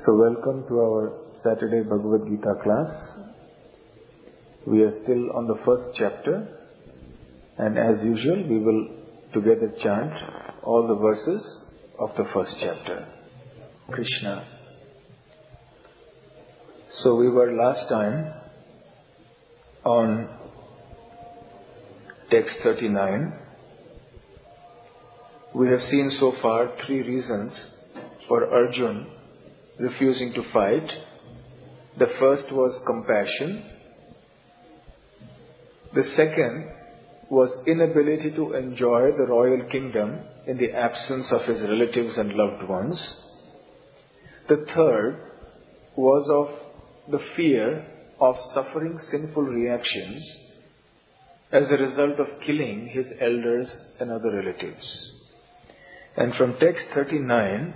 So welcome to our Saturday Bhagavad Gita class. We are still on the first chapter, and as usual we will together chant all the verses of the first chapter. Krishna. So we were last time on text 39. We have seen so far 3 reasons for Arjuna refusing to fight. The first was compassion. The second was inability to enjoy the royal kingdom in the absence of his relatives and loved ones. The third was of the fear of suffering sinful reactions as a result of killing his elders and other relatives. And from text 39,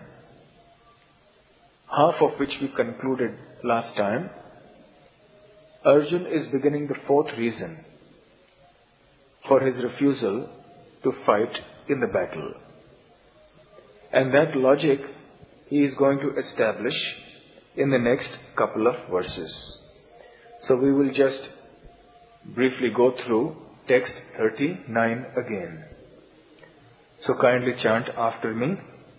half of which we concluded last time, Arjuna is beginning the 4th reason for his refusal to fight in the battle. And that logic he is going to establish in the next couple of verses. So we will just briefly go through text 39 again. So kindly chant after me.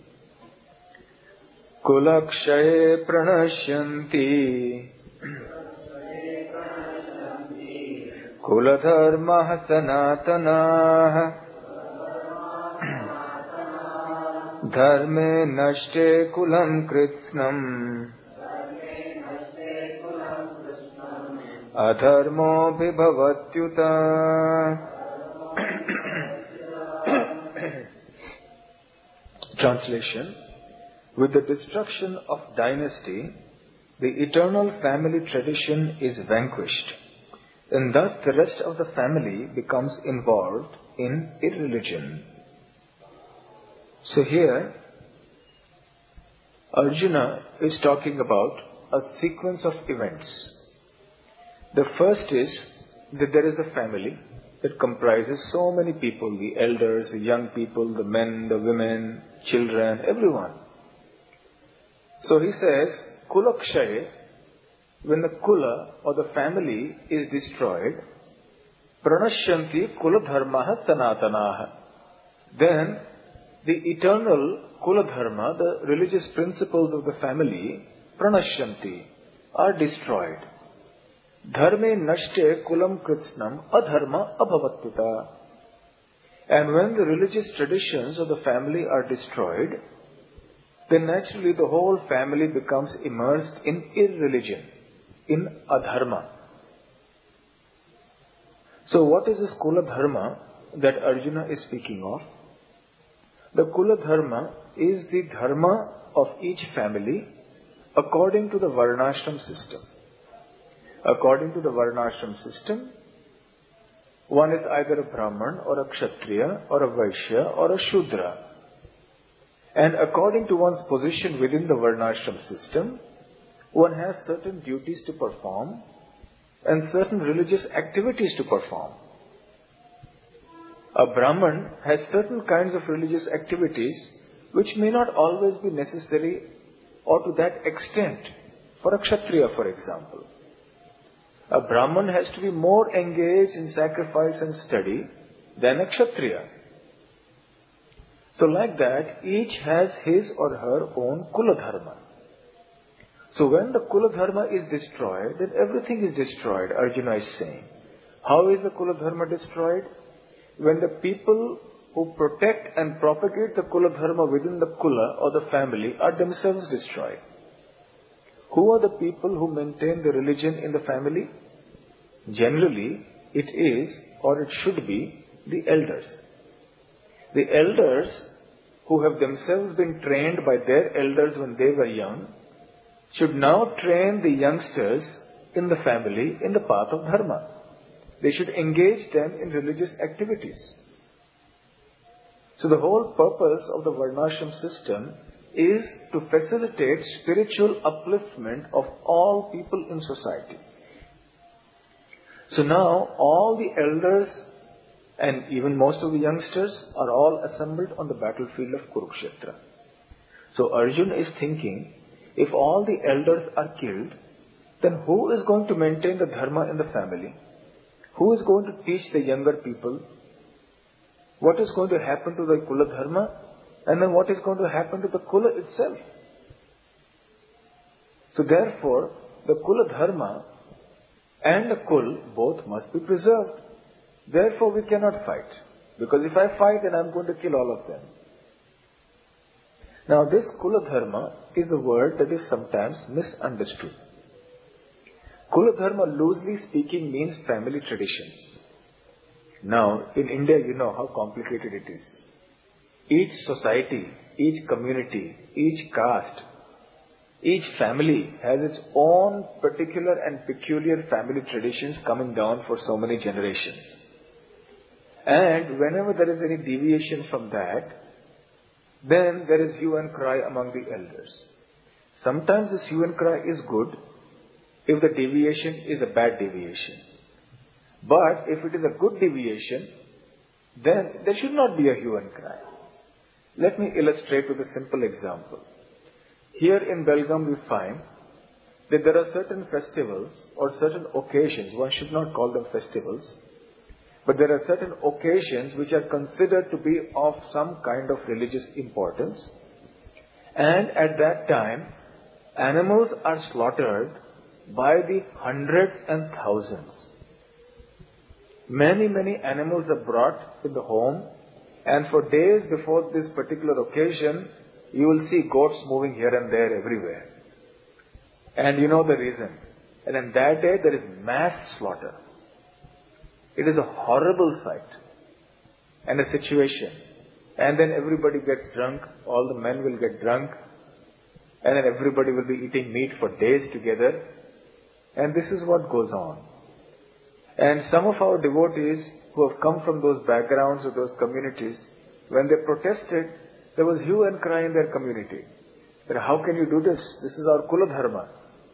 Kulakshaye pranashyanti Kuladharmah sanatanah Dharme nashte kulam kritsnam Adharmo vibhavatyuta. Translation. With the destruction of dynasty, the eternal family tradition is vanquished, and thus the rest of the family becomes involved in irreligion. So here, Arjuna is talking about a sequence of events. The first is that there is a family that comprises so many people, the elders, the young people, the men, the women, children, everyone. So he says, Kulakshaye, when the kula or the family is destroyed, pranashyanti kuladharmaha sanatanaha. Then the eternal kuladharma, the religious principles of the family, pranashyanti, are destroyed. Dharme nashte kulam kritsnam adharma abhavatyuta. And when the religious traditions of the family are destroyed, then naturally the whole family becomes immersed in irreligion, in adharma. So what is this kula dharma that Arjuna is speaking of? The kula dharma is the dharma of each family according to the varnashram system. According to the varnashram system, one is either a Brahman or a Kshatriya or a Vaishya or a Shudra. And according to one's position within the varnashram system, one has certain duties to perform and certain religious activities to perform. A Brahman has certain kinds of religious activities which may not always be necessary or to that extent for a Kshatriya, for example. A Brahman has to be more engaged in sacrifice and study than a Kshatriya. So like that, each has his or her own kula dharma. So when the kula dharma is destroyed, then everything is destroyed, Arjuna is saying. How is the kula dharma destroyed? When the people who protect and propagate the kula dharma within the kula or the family are themselves destroyed. Who are the people who maintain the religion in the family? Generally, it is or it should be the elders. The elders who have themselves been trained by their elders when they were young should now train the youngsters in the family in the path of dharma. They should engage them in religious activities. So the whole purpose of the varnashram system is to facilitate spiritual upliftment of all people in society. So now all the elders and even most of the youngsters are all assembled on the battlefield of Kurukshetra. So Arjuna is thinking If all the elders are killed, then who is going to maintain the dharma in the family? Who is going to teach the younger people? What is going to happen to the Kula Dharma? And then what is going to happen to the Kula itself? So therefore, the Kula Dharma and the Kul both must be preserved. Therefore we cannot fight. Because if I fight, then I am going to kill all of them. Now this Kula Dharma is a word that is sometimes misunderstood. Kula Dharma, loosely speaking, means family traditions. Now, in India, you know how complicated it is. Each society, each community, each caste, each family has its own particular and peculiar family traditions coming down for so many generations. And whenever there is any deviation from that, then there is hue and cry among the elders. Sometimes this hue and cry is good if the deviation is a bad deviation. But if it is a good deviation, then there should not be a hue and cry. Let me illustrate with a simple example. Here in Belgaum we find that there are certain festivals or certain occasions, one should not call them festivals, but there are certain occasions which are considered to be of some kind of religious importance. And at that time, animals are slaughtered by the hundreds and thousands. Many animals are brought in the home, and for days before this particular occasion, you will see goats moving here and there everywhere. And you know the reason. And on that day, there is mass slaughter. It is a horrible sight and a situation. And then everybody gets drunk, all the men will get drunk, and then everybody will be eating meat for days together. And this is what goes on. And some of our devotees who have come from those backgrounds or those communities, when they protested, there was hue and cry in their community. That how can you do this? This is our Kula Dharma.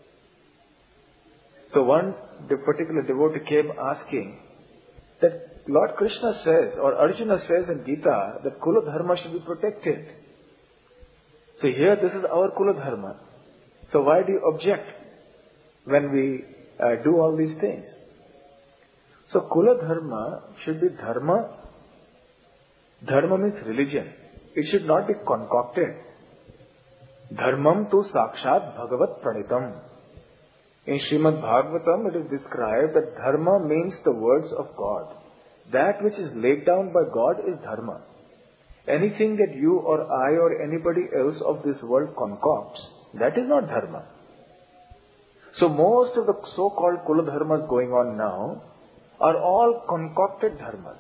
So one particular devotee came asking that Lord Krishna says, or Arjuna says in Gita, that Kula Dharma should be protected. So here this is our Kula Dharma. So why do you object when we do all these things? So Kula Dharma should be Dharma. Dharma means religion. It should not be concocted. Dharmam tu sakshat bhagavat pranitam. In Srimad Bhagavatam it is described that Dharma means the words of God. That which is laid down by God is Dharma. Anything that you or I or anybody else of this world concocts, that is not Dharma. So most of the so-called Kula Dharmas going on now are all concocted dharmas,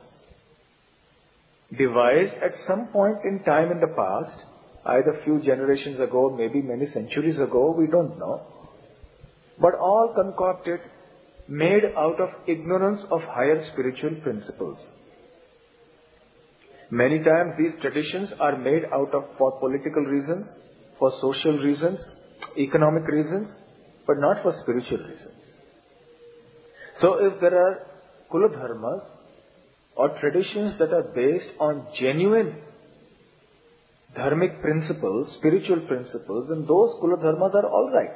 devised at some point in time in the past, either few generations ago, maybe many centuries ago, we don't know, but all concocted, made out of ignorance of higher spiritual principles. Many times these traditions are made out of for political reasons, for social reasons, economic reasons, but not for spiritual reasons. So if there are Kula Dharmas or traditions that are based on genuine dharmic principles, spiritual principles, then those Kula Dharmas are all right.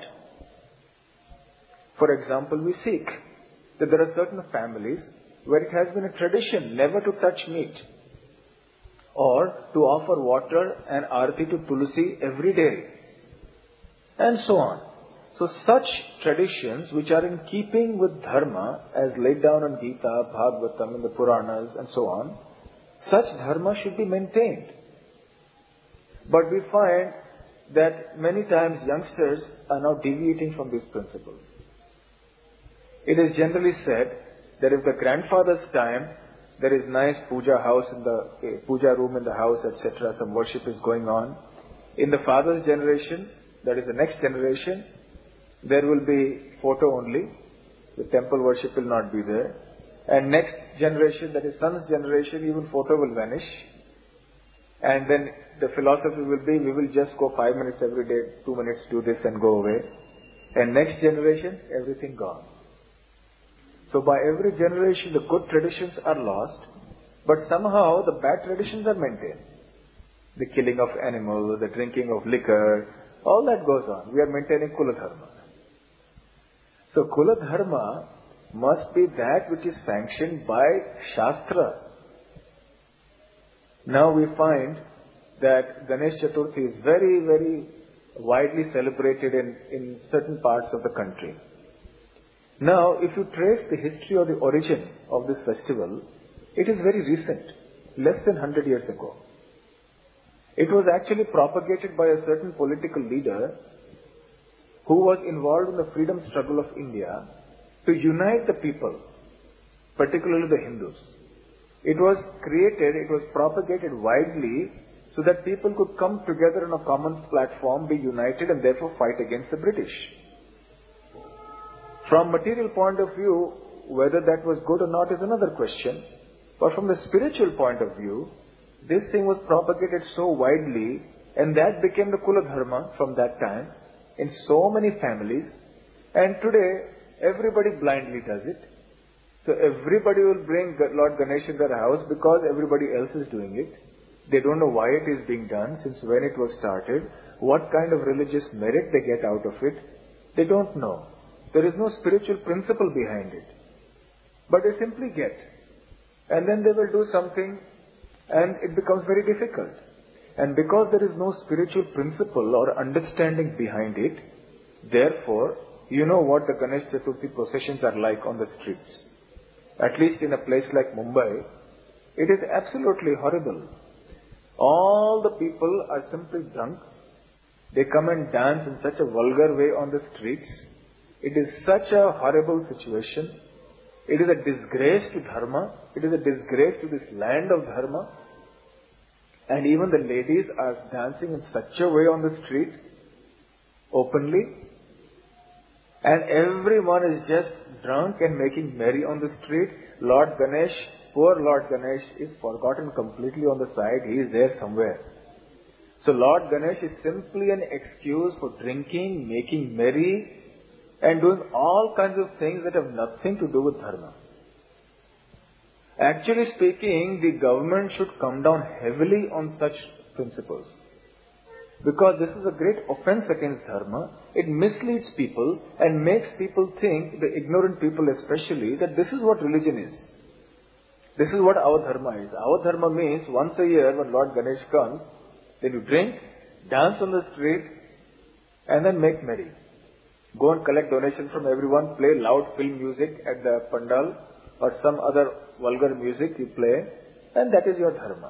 For example, we seek that there are certain families where it has been a tradition never to touch meat or to offer water and arati to Tulsi every day, and so on. So such traditions which are in keeping with Dharma as laid down in Gita, Bhagavatam, in the Puranas and so on, such Dharma should be maintained. But we find that many times youngsters are now deviating from these principles. It is generally said that if the grandfather's time there is nice puja house in the puja room in the house, etc., some worship is going on. In the father's generation, that is the next generation, there will be photo only. The temple worship will not be there. And next generation, that is son's generation, even photo will vanish. And then the philosophy will be, we will just go 5 minutes every day, 2 minutes do this and go away. And next generation, everything gone. So by every generation, the good traditions are lost, but somehow the bad traditions are maintained. The killing of animals, the drinking of liquor, All that goes on. We are maintaining Kula Dharma. So Kula Dharma must be that which is sanctioned by Shastra. Now we find that Ganesh Chaturthi is very, very widely celebrated in certain parts of the country. Now, if you trace the history or the origin of this festival, it is very recent, less than 100 years ago. It was actually propagated by a certain political leader who was involved in the freedom struggle of India to unite the people, particularly the Hindus. It was propagated widely so that people could come together on a common platform, be united, and therefore fight against the British. From material point of view, whether that was good or not is another question. But from the spiritual point of view, this thing was propagated so widely, and that became the Kula Dharma from that time in so many families. And today, everybody blindly does it. So everybody will bring Lord Ganesh in their house because everybody else is doing it. They don't know why it is being done, since when it was started, what kind of religious merit they get out of it. They don't know. There is no spiritual principle behind it. But they simply get. And then they will do something and it becomes very difficult. And because there is no spiritual principle or understanding behind it, therefore, you know what the Ganesh Chaturthi processions are like on the streets. At least in a place like Mumbai, it is absolutely horrible. All the people are simply drunk. They come and dance in such a vulgar way on the streets. It is such a horrible situation. It is a disgrace to Dharma. It is a disgrace to this land of Dharma. And even the ladies are dancing in such a way on the street, openly. And everyone is just drunk and making merry on the street. Lord Ganesh, poor Lord Ganesh, is forgotten completely on the side. He is there somewhere. So Lord Ganesh is simply an excuse for drinking, making merry, and doing all kinds of things that have nothing to do with Dharma. Actually speaking, the government should come down heavily on such principles. Because this is a great offense against Dharma. It misleads people and makes people think, the ignorant people especially, that this is what religion is. This is what our Dharma is. Our Dharma means once a year when Lord Ganesh comes, then you drink, dance on the street, and then make merry. Go and collect donations from everyone, play loud film music at the pandal or some other vulgar music you play, and that is your Dharma.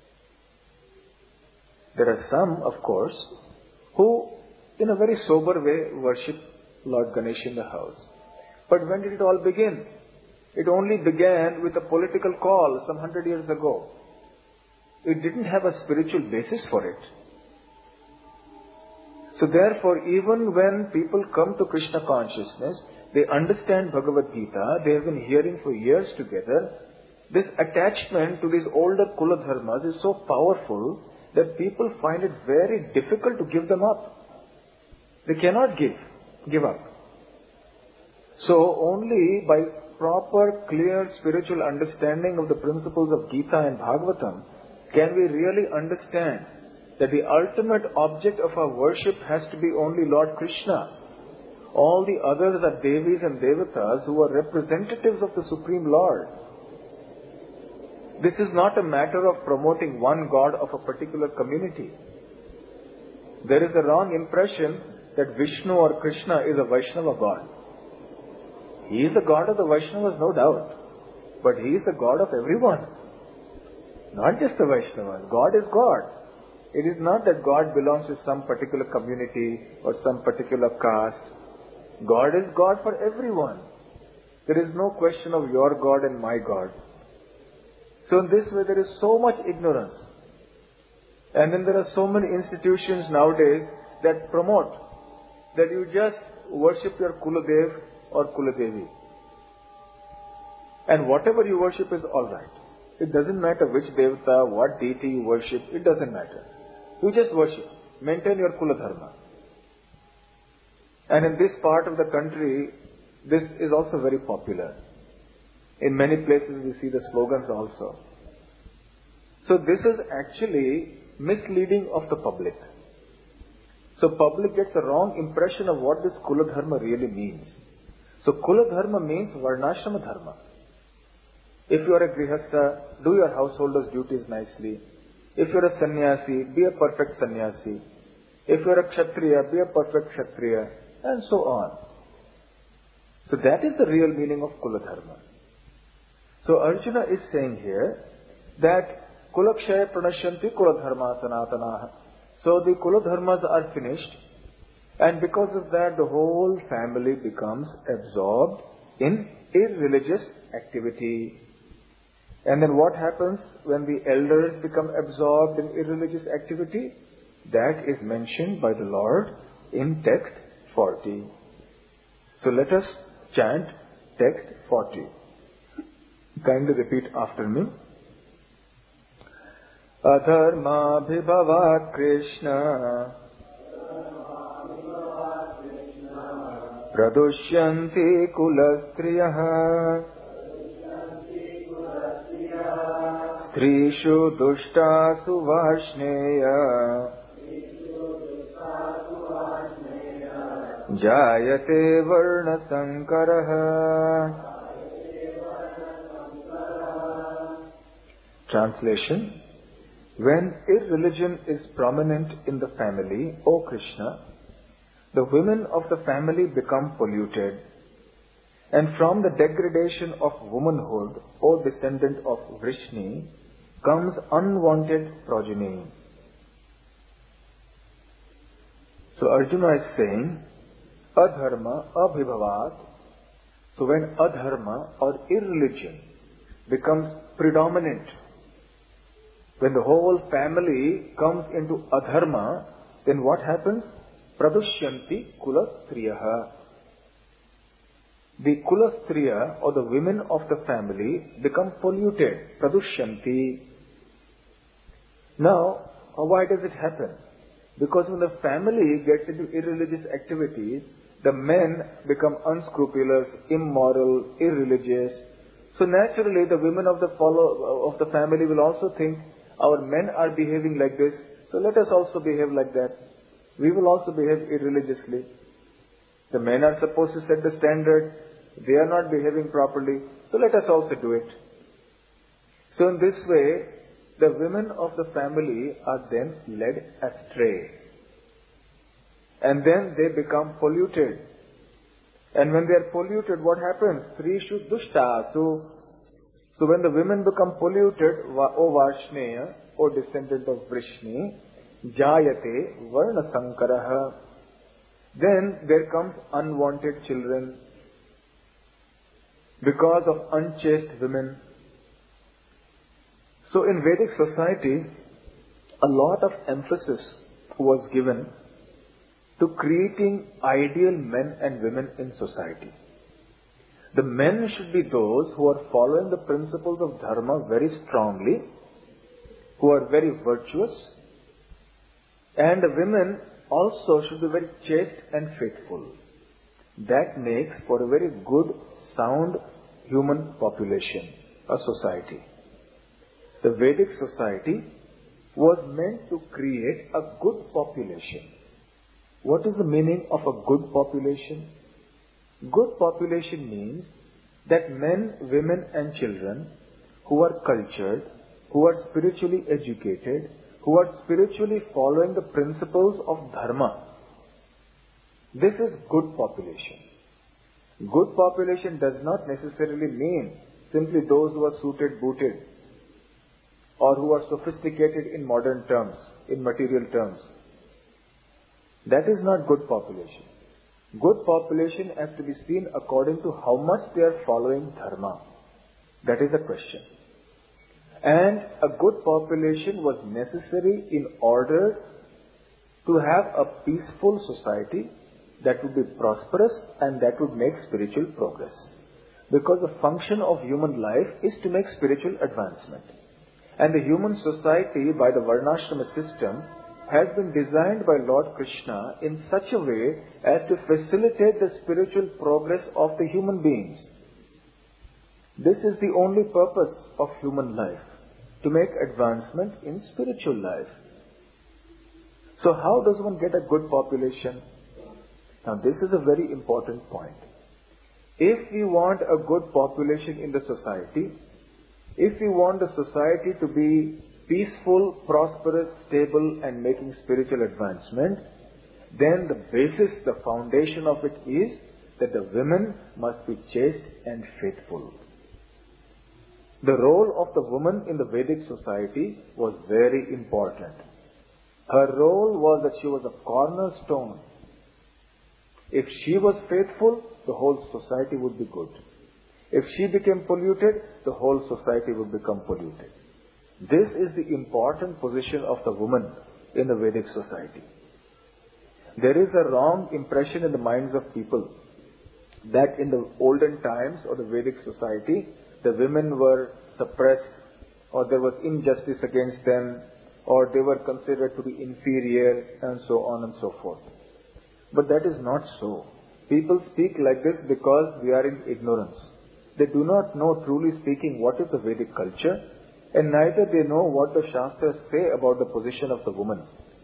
There are some, of course, who in a very sober way worship Lord Ganesh in the house. But when did it all begin? It only began with a political call some 100 years ago. It didn't have a spiritual basis for it. So therefore, even when people come to Krishna consciousness, they understand Bhagavad Gita, they have been hearing for years together, this attachment to these older Kula Dharmas is so powerful that people find it very difficult to give them up. They cannot give up. So only by proper, clear spiritual understanding of the principles of Gita and Bhagavatam can we really understand that the ultimate object of our worship has to be only Lord Krishna. All the others are Devis and Devatas who are representatives of the Supreme Lord. This is not a matter of promoting one God of a particular community. There is a wrong impression that Vishnu or Krishna is a Vaishnava God. He is the God of the Vaishnavas, no doubt. But He is the God of everyone. Not just the Vaishnavas. God is God. It is not that God belongs to some particular community or some particular caste. God is God for everyone. There is no question of your God and my God. So in this way there is so much ignorance. And then there are so many institutions nowadays that promote that you just worship your Kuladev or Kuladevi. And whatever you worship is alright. It doesn't matter which Devata, what deity you worship, it doesn't matter. You just worship. Maintain your Kula Dharma. And in this part of the country, this is also very popular. In many places we see the slogans also. So this is actually misleading of the public. So public gets a wrong impression of what this Kula Dharma really means. So Kula Dharma means Varnashrama Dharma. If you are a Grihastha, do your householder's duties nicely. If you are a sannyasi, be a perfect sannyasi. If you are a Kshatriya, be a perfect Kshatriya, and so on. So that is the real meaning of Kula Dharma. So Arjuna is saying here that Kulakshaya pranashyanti Kula Dharma sanatanaha. So the Kula Dharmas are finished, and because of that the whole family becomes absorbed in irreligious activity. And then what happens when the elders become absorbed in irreligious activity? That is mentioned by the Lord in text 40. So let us chant text 40. Kindly repeat after me. Adharma bhibavat Krishna pradushyanti kulastriyaha strishu dushtasu vashneya jayate varna sankaraha. Translation. When irreligion is prominent in the family, O Krishna, the women of the family become polluted, and from the degradation of womanhood, O descendant of Vrishni, comes unwanted progeny. So Arjuna is saying, Adharma abhibhavat. So when adharma or irreligion becomes predominant, when the whole family comes into adharma, then what happens? Pradushyanti kulastriyaha. The kulastriya or the women of the family become polluted. Pradushyanti. Now, why does it happen? Because when the family gets into irreligious activities, the men become unscrupulous, immoral, irreligious. So naturally, the women of the family will also think, our men are behaving like this, so let us also behave like that. We will also behave irreligiously. The men are supposed to set the standard. They are not behaving properly, so let us also do it. So in this way, the women of the family are then led astray. And then they become polluted. And when they are polluted, what happens? Strishu dushtasu. So when the women become polluted, O Vashneya, O descendant of Vrishni, Jayate Varna Sankaraha, then there comes unwanted children because of unchaste women. So in Vedic society, a lot of emphasis was given to creating ideal men and women in society. The men should be those who are following the principles of dharma very strongly, who are very virtuous, and the women also should be very chaste and faithful. That makes for a very good, sound human population, a society. The Vedic society was meant to create a good population. What is the meaning of a good population? Good population means that men, women and children who are cultured, who are spiritually educated, who are spiritually following the principles of dharma. This is good population. Good population does not necessarily mean simply those who are suited, booted, or who are sophisticated in modern terms, in material terms. That is not good population. Good population has to be seen according to how much they are following dharma. That is the question. And a good population was necessary in order to have a peaceful society that would be prosperous and that would make spiritual progress. Because the function of human life is to make spiritual advancement. And the human society, by the Varnashrama system, has been designed by Lord Krishna in such a way as to facilitate the spiritual progress of the human beings. This is the only purpose of human life, to make advancement in spiritual life. So how does one get a good population? Now this is a very important point. If we want a good population in the society, if we want the society to be peaceful, prosperous, stable and making spiritual advancement, then the basis, the foundation of it is that the women must be chaste and faithful. The role of the woman in the Vedic society was very important. Her role was that she was a cornerstone. If she was faithful, the whole society would be good. If she became polluted, the whole society would become polluted. This is the important position of the woman in the Vedic society. There is a wrong impression in the minds of people that in the olden times or the Vedic society, the women were suppressed or there was injustice against them or they were considered to be inferior and so on and so forth. But that is not so. People speak like this because we are in ignorance. They do not know, truly speaking, what is the Vedic culture, and neither they know what the Shastras say about the position of the woman.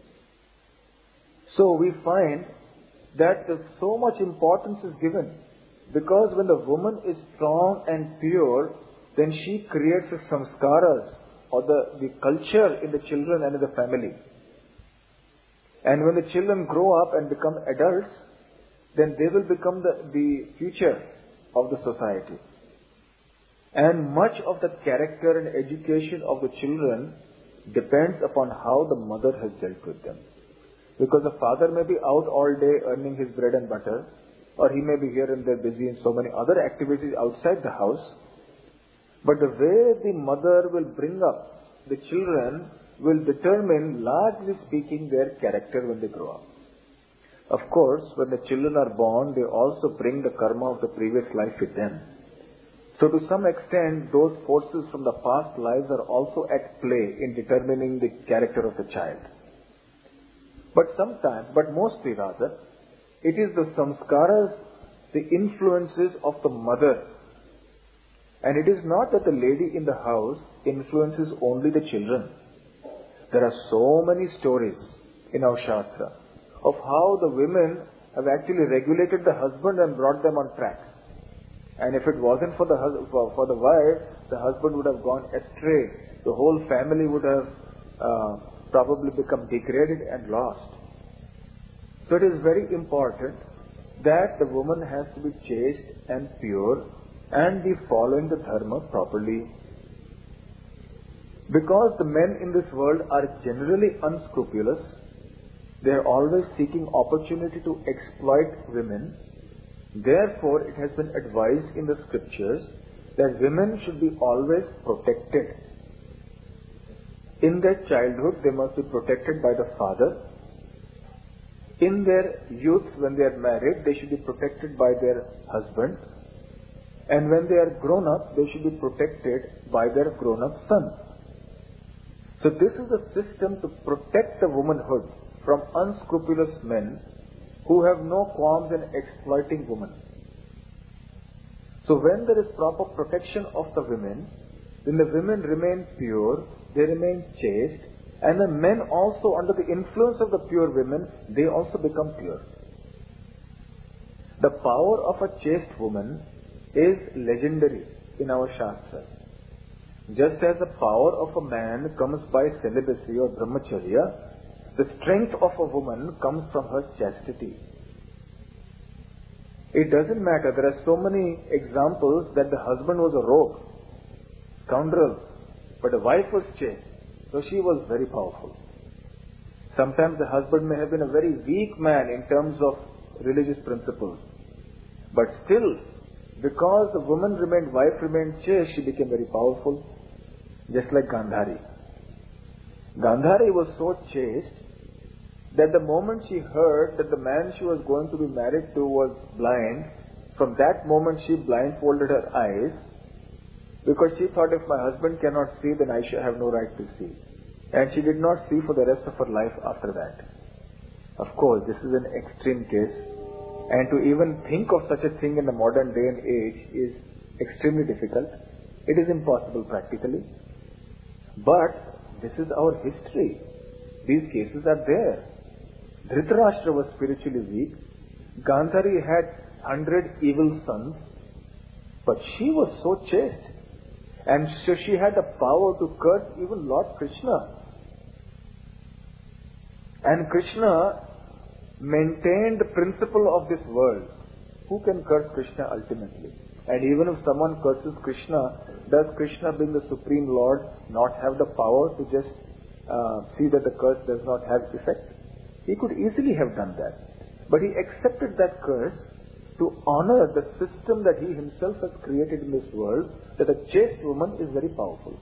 So we find that so much importance is given, because when the woman is strong and pure, then she creates the samskaras or the culture in the children and in the family. And when the children grow up and become adults, then they will become the future of the society. And much of the character and education of the children depends upon how the mother has dealt with them. Because the father may be out all day earning his bread and butter, or he may be here and there busy in so many other activities outside the house. But the way the mother will bring up the children will determine, largely speaking, their character when they grow up. Of course, when the children are born, they also bring the karma of the previous life with them. So to some extent, those forces from the past lives are also at play in determining the character of the child. But sometimes, but mostly rather, it is the samskaras, the influences of the mother. And it is not that the lady in the house influences only the children. There are so many stories in our Shastra of how the women have actually regulated the husband and brought them on track. And if it wasn't for the wife, the husband would have gone astray. The whole family would have probably become degraded and lost. So it is very important that the woman has to be chaste and pure and be following the dharma properly. Because the men in this world are generally unscrupulous, they are always seeking opportunity to exploit women. Therefore, it has been advised in the scriptures that women should be always protected. In their childhood, they must be protected by the father. In their youth, when they are married, they should be protected by their husband. And when they are grown up, they should be protected by their grown-up son. So this is a system to protect the womanhood from unscrupulous men who have no qualms in exploiting women. So when there is proper protection of the women, then the women remain pure, they remain chaste, and the men also, under the influence of the pure women, they also become pure. The power of a chaste woman is legendary in our Shastras. Just as the power of a man comes by celibacy or brahmacharya, the strength of a woman comes from her chastity. It doesn't matter. There are so many examples that the husband was a rogue, scoundrel, but the wife was chaste, so she was very powerful. Sometimes the husband may have been a very weak man in terms of religious principles, but still, because the wife remained chaste, she became very powerful, just like Gandhari. Gandhari was so chaste that the moment she heard that the man she was going to be married to was blind, from that moment she blindfolded her eyes, because she thought, if my husband cannot see, then I shall have no right to see. And she did not see for the rest of her life after that. Of course, this is an extreme case, and to even think of such a thing in the modern day and age is extremely difficult. It is impossible practically. But this is our history. These cases are there. Dhritarashtra was spiritually weak. Gandhari had 100 evil sons, but she was so chaste. And so she had the power to curse even Lord Krishna. And Krishna maintained the principle of this world. Who can curse Krishna ultimately? And even if someone curses Krishna, does Krishna, being the Supreme Lord, not have the power to just see that the curse does not have effect? He could easily have done that. But he accepted that curse to honor the system that he himself has created in this world, that a chaste woman is very powerful.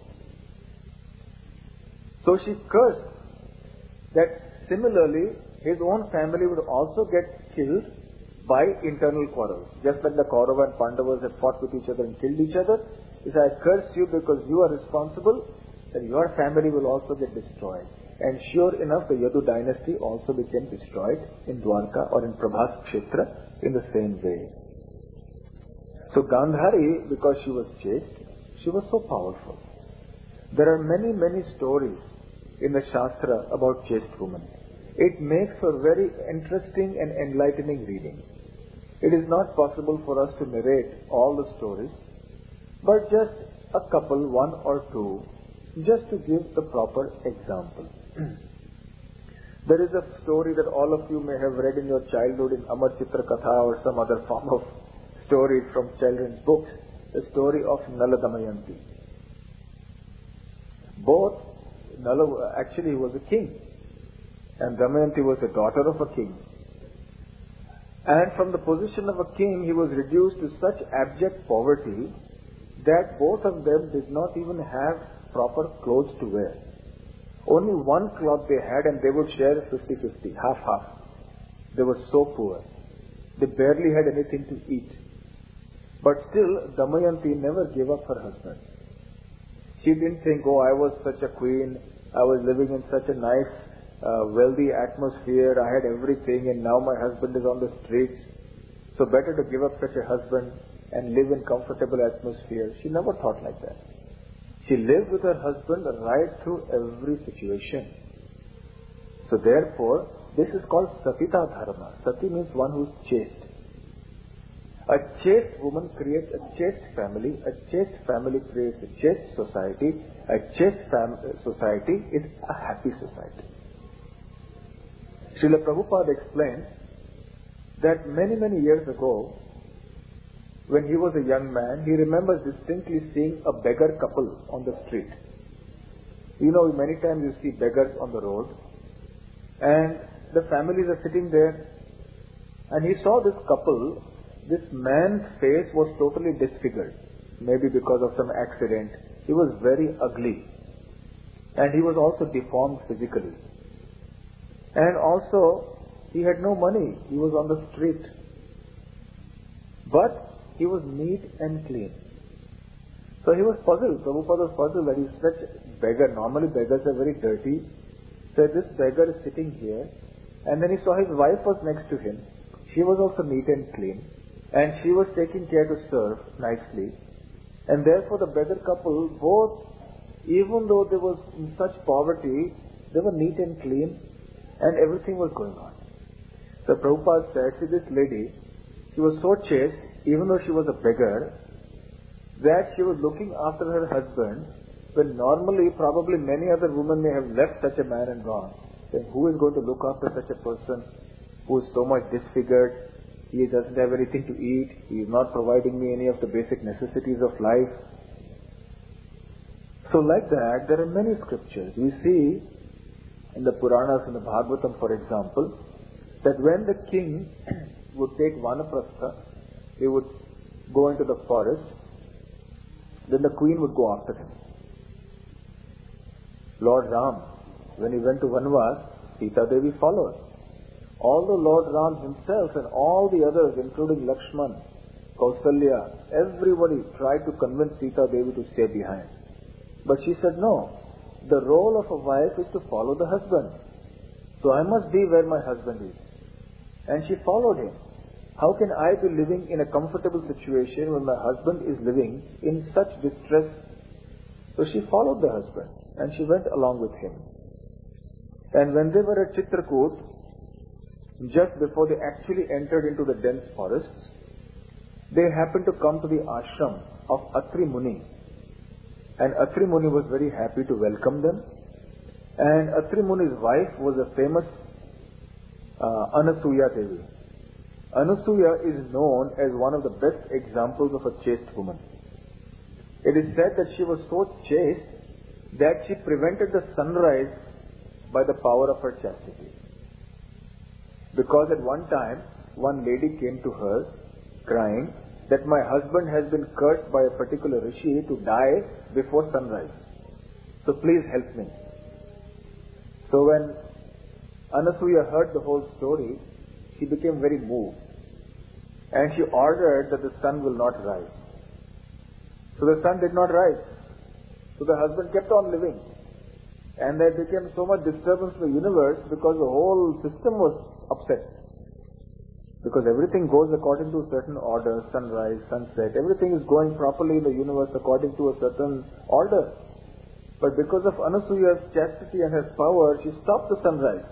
So she cursed that similarly his own family would also get killed by internal quarrels. Just like the Kaurava and Pandavas had fought with each other and killed each other, he said, I curse you because you are responsible, then your family will also get destroyed. And sure enough, the Yadu dynasty also became destroyed in Dwarka or in Prabhas Kshetra in the same way. So Gandhari, because she was chaste, she was so powerful. There are many, many stories in the Shastra about chaste women. It makes for very interesting and enlightening reading. It is not possible for us to narrate all the stories, but just a couple, one or two, just to give the proper example. There is a story that all of you may have read in your childhood in Amar Chitra Katha or some other form of stories from children's books, the story of Nala Damayanti. Both, Nala actually was a king, and Damayanti was the daughter of a king. And from the position of a king, he was reduced to such abject poverty that both of them did not even have proper clothes to wear. Only one cloth they had, and they would share 50-50, half-half. They were so poor. They barely had anything to eat. But still, Damayanti never gave up her husband. She didn't think, oh, I was such a queen, I was living in such a nice, wealthy atmosphere, I had everything, and now my husband is on the streets. So better to give up such a husband and live in comfortable atmosphere. She never thought like that. She lived with her husband right through every situation. So therefore, this is called Satita Dharma. Sati means one who is chaste. A chaste woman creates a chaste family. A chaste family creates a chaste society. A chaste society is a happy society. Srila Prabhupada explained that many, many years ago, when he was a young man, he remembers distinctly seeing a beggar couple on the street. You know, many times you see beggars on the road, and the families are sitting there, and he saw this couple. This man's face was totally disfigured, maybe because of some accident. He was very ugly, and he was also deformed physically. And also, he had no money. He was on the street. But he was neat and clean. So he was puzzled. Prabhupada was puzzled that he's such a beggar. Normally beggars are very dirty. So this beggar is sitting here. And then he saw his wife was next to him. She was also neat and clean. And she was taking care to serve nicely. And therefore the beggar couple, both, even though they was in such poverty, they were neat and clean. And everything was going on. So Prabhupada said, see, this lady, she was so chaste, even though she was a beggar, that she was looking after her husband, when normally probably many other women may have left such a man and gone. Then who is going to look after such a person who is so much disfigured? He doesn't have anything to eat. He is not providing me any of the basic necessities of life. So like that, there are many scriptures. We see in the Puranas, in the Bhagavatam, for example, that when the king would take Vanaprastha, he would go into the forest, then the queen would go after him. Lord Ram, when he went to Vanvas, Sita Devi followed. Although Lord Ram himself and all the others, including Lakshman, Kausalya, everybody tried to convince Sita Devi to stay behind. But she said, no, the role of a wife is to follow the husband. So I must be where my husband is. And she followed him. How can I be living in a comfortable situation when my husband is living in such distress? So she followed the husband and she went along with him. And when they were at Chitrakoot, just before they actually entered into the dense forests, they happened to come to the ashram of Atri Muni. And Atri Muni was very happy to welcome them. And Atri Muni's wife was a famous Anasuya Devi. Anasuya is known as one of the best examples of a chaste woman. It is said that she was so chaste that she prevented the sunrise by the power of her chastity. Because at one time, one lady came to her crying that my husband has been cursed by a particular rishi to die before sunrise. So please help me. So when Anasuya heard the whole story, she became very moved. And she ordered that the sun will not rise. So the sun did not rise. So the husband kept on living. And there became so much disturbance in the universe because the whole system was upset. Because everything goes according to a certain order, sunrise, sunset, everything is going properly in the universe according to a certain order. But because of Anasuya's chastity and her power, she stopped the sunrise.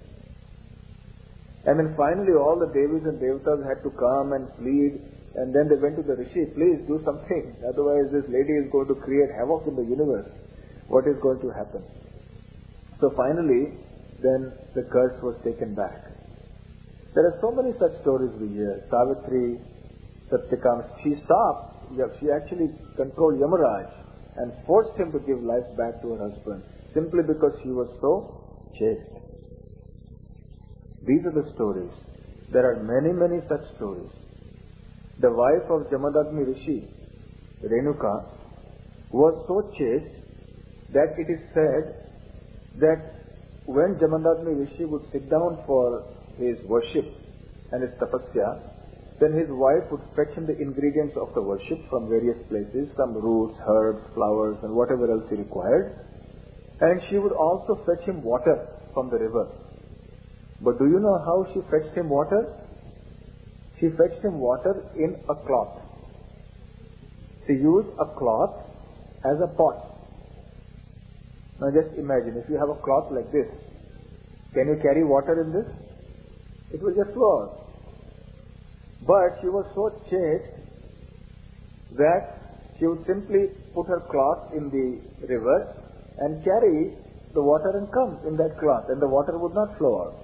And then finally all the Devis and Devatas had to come and plead, and then they went to the Rishi, please do something, otherwise this lady is going to create havoc in the universe. What is going to happen? So finally, then the curse was taken back. There are so many such stories we hear. Savitri, Satyakam, she stopped, she actually controlled Yamaraj and forced him to give life back to her husband, simply because she was so chaste. These are the stories. There are many, many such stories. The wife of Jamadagni Rishi, Renuka, was so chaste that it is said that when Jamadagni Rishi would sit down for his worship and his tapasya, then his wife would fetch him the ingredients of the worship from various places, some roots, herbs, flowers, and whatever else he required. And she would also fetch him water from the river. But do you know how she fetched him water? She fetched him water in a cloth. She used a cloth as a pot. Now just imagine, if you have a cloth like this, can you carry water in this? It will just flow out. But she was so chaste that she would simply put her cloth in the river and carry the water and come in that cloth, and the water would not flow out.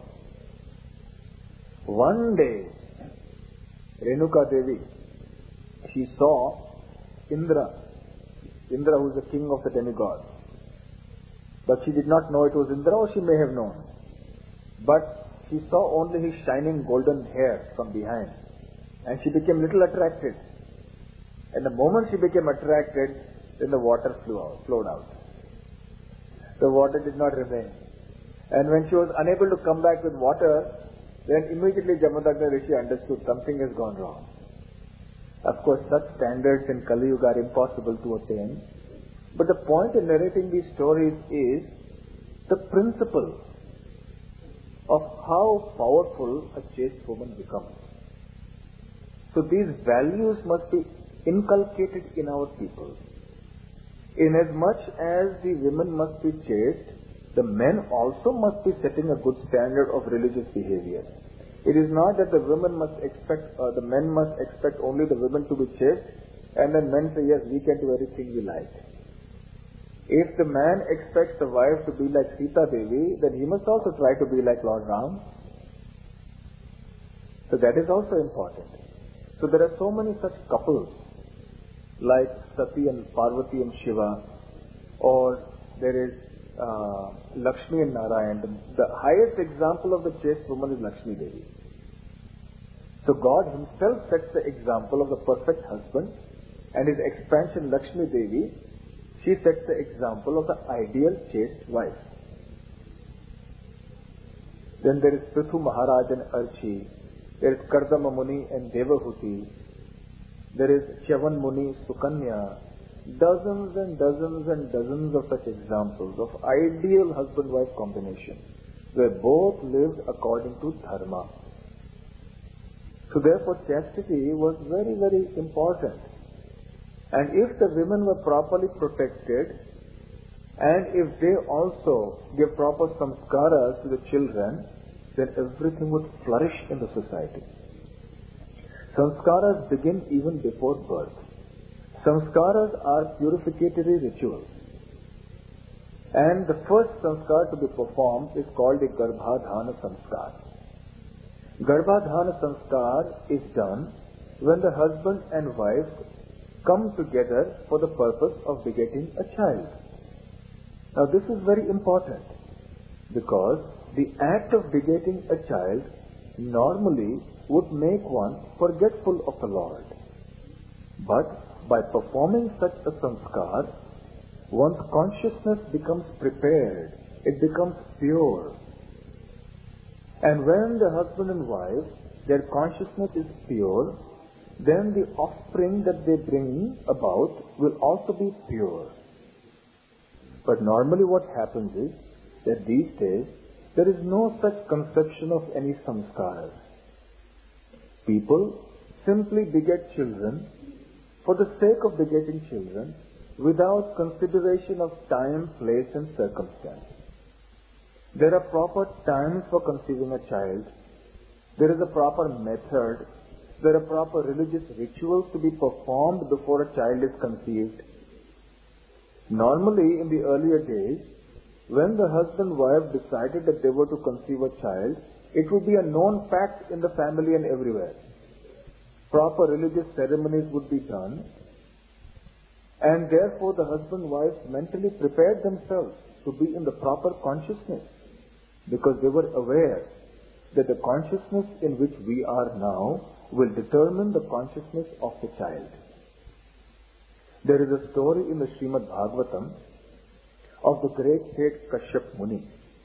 One day, Renuka Devi, she saw Indra who is the king of the demigods. But she did not know it was Indra, or she may have known. But she saw only his shining golden hair from behind. And she became little attracted. And the moment she became attracted, then the water flowed out. The water did not remain. And when she was unable to come back with water, then immediately Jamadagni Rishi understood something has gone wrong. Of course, such standards in Kali Yuga are impossible to attain. But the point in narrating these stories is the principle of how powerful a chaste woman becomes. So these values must be inculcated in our people. Inasmuch as the women must be chaste, the men also must be setting a good standard of religious behavior. It is not that the men must expect only the women to be chaste, and then men say, yes, we can do everything we like. If the man expects the wife to be like Sita Devi, then he must also try to be like Lord Ram. So that is also important. So there are so many such couples, like Sati and Parvati and Shiva, or there is Lakshmi and Narayan. The highest example of the chaste woman is Lakshmi Devi. So God himself sets the example of the perfect husband, and his expansion Lakshmi Devi, she sets the example of the ideal chaste wife. Then there is Prithu Maharaj and Archi, there is Kardama Muni and Devahuti, there is Chavan Muni, Sukanya, dozens and dozens and dozens of such examples of ideal husband-wife combination, where both lived according to dharma. So therefore chastity was very, very important. And if the women were properly protected, and if they also give proper samskaras to the children, then everything would flourish in the society. Sanskaras begin even before birth. Samskaras are purificatory rituals. And the first sanskar to be performed is called a Garbhadhana sanskar. Garbhadhana sanskar is done when the husband and wife come together for the purpose of begetting a child. Now this is very important because the act of begetting a child normally would make one forgetful of the Lord. But by performing such a sanskar, one's consciousness becomes prepared, it becomes pure. And when the husband and wife, their consciousness is pure, then the offspring that they bring about will also be pure. But normally what happens is that these days there is no such conception of any samskaras. People simply beget children for the sake of begetting children without consideration of time, place and circumstance. There are proper times for conceiving a child. There is a proper method. There are proper religious rituals to be performed before a child is conceived. Normally, in the earlier days, when the husband and wife decided that they were to conceive a child, it would be a known fact in the family and everywhere. Proper religious ceremonies would be done, and therefore the husband and wife mentally prepared themselves to be in the proper consciousness, because they were aware that the consciousness in which we are now will determine the consciousness of the child. There is a story in the Srimad Bhagavatam of the great sage Kashyap Muni.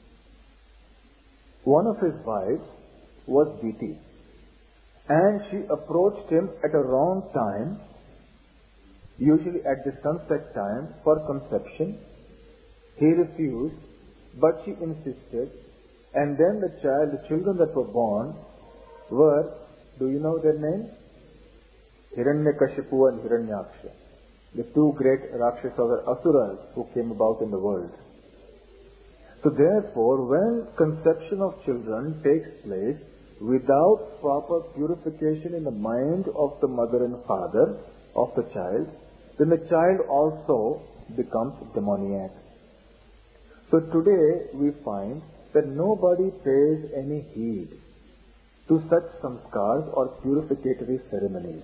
One of his wives was Diti, and she approached him at a wrong time, usually at the sunset time, for conception. He refused, but she insisted, and then the children that were born were, do you know their names? Hiranyakashipu and Hiranyaksha, the two great Rakshasas or Asuras who came about in the world. So therefore, when conception of children takes place without proper purification in the mind of the mother and father of the child, then the child also becomes demoniac. So today we find that nobody pays any heed to such samskars or purificatory ceremonies.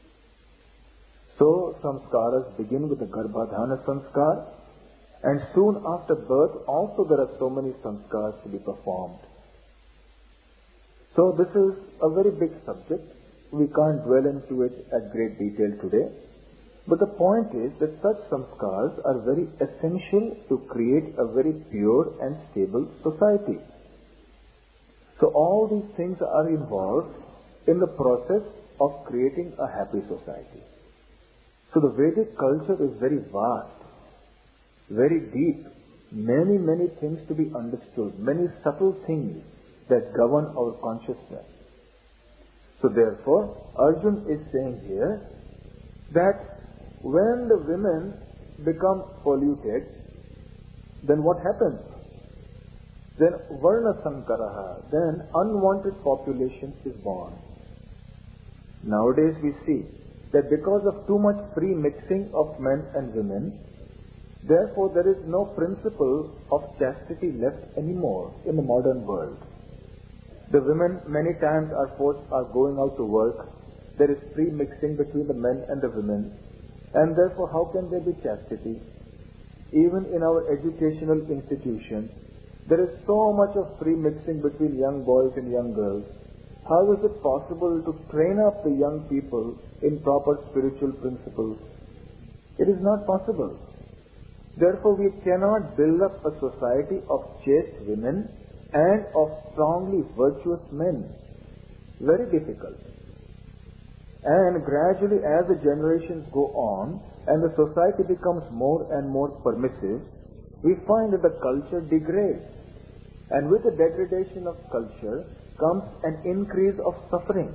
So samskaras begin with the Garbhadhana sanskar, and soon after birth also there are so many sanskars to be performed. So this is a very big subject. We can't dwell into it at great detail today. But the point is that such samskars are very essential to create a very pure and stable society. So all these things are involved in the process of creating a happy society. So the Vedic culture is very vast, very deep, many things to be understood, many subtle things that govern our consciousness. So therefore, Arjun is saying here that when the women become polluted, then what happens? Then Varna Sankaraha, then unwanted population is born. Nowadays we see that because of too much free mixing of men and women, therefore there is no principle of chastity left anymore in the modern world. The women many times are going out to work. There is free mixing between the men and the women. And therefore, how can there be chastity? Even in our educational institutions, there is so much of free mixing between young boys and young girls. How is it possible to train up the young people in proper spiritual principles? It is not possible. Therefore, we cannot build up a society of chaste women and of strongly virtuous men. Very difficult. And gradually, as the generations go on and the society becomes more and more permissive, we find that the culture degrades. And with the degradation of culture comes an increase of suffering.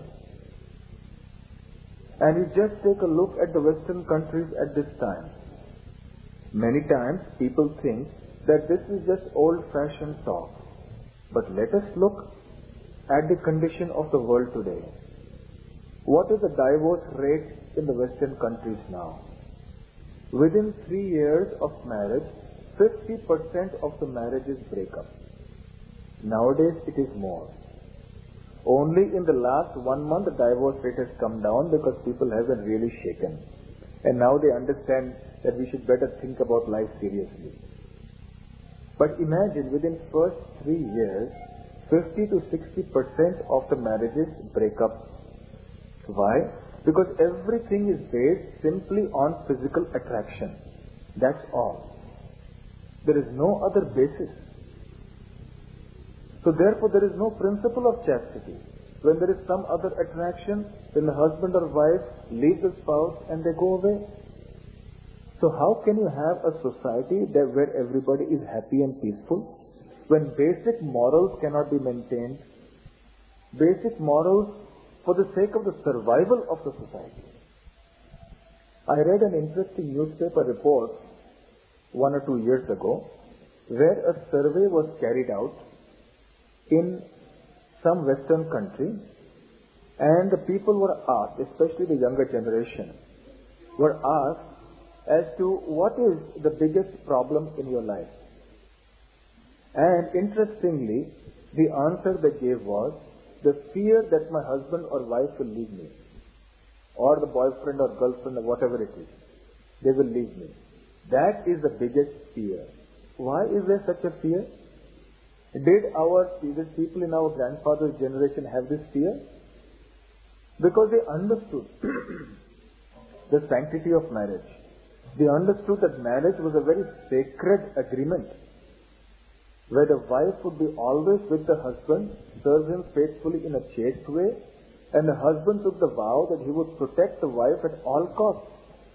And you just take a look at the Western countries at this time. Many times people think that this is just old-fashioned talk. But let us look at the condition of the world today. What is the divorce rate in the Western countries now? Within 3 years of marriage, 50% of the marriages break up. Nowadays it is more. Only in the last 1 month the divorce rate has come down because people haven't really shaken. And now they understand that we should better think about life seriously. But imagine within first 3 years, 50 to 60% of the marriages break up. Why? Because everything is based simply on physical attraction. That's all. There is no other basis. So therefore there is no principle of chastity. When there is some other attraction, then the husband or wife leave the spouse and they go away. So how can you have a society where everybody is happy and peaceful when basic morals cannot be maintained? Basic morals for the sake of the survival of the society. I read an interesting newspaper report 1 or 2 years ago where a survey was carried out in some Western country, and the people were asked, especially the younger generation, were asked as to what is the biggest problem in your life. And interestingly, the answer they gave was, the fear that my husband or wife will leave me, or the boyfriend or girlfriend or whatever it is, they will leave me. That is the biggest fear. Why is there such a fear? Did our previous people in our grandfather's generation have this fear? Because they understood the sanctity of marriage. They understood that marriage was a very sacred agreement, where the wife would be always with the husband, serve him faithfully in a chaste way, and the husband took the vow that he would protect the wife at all costs.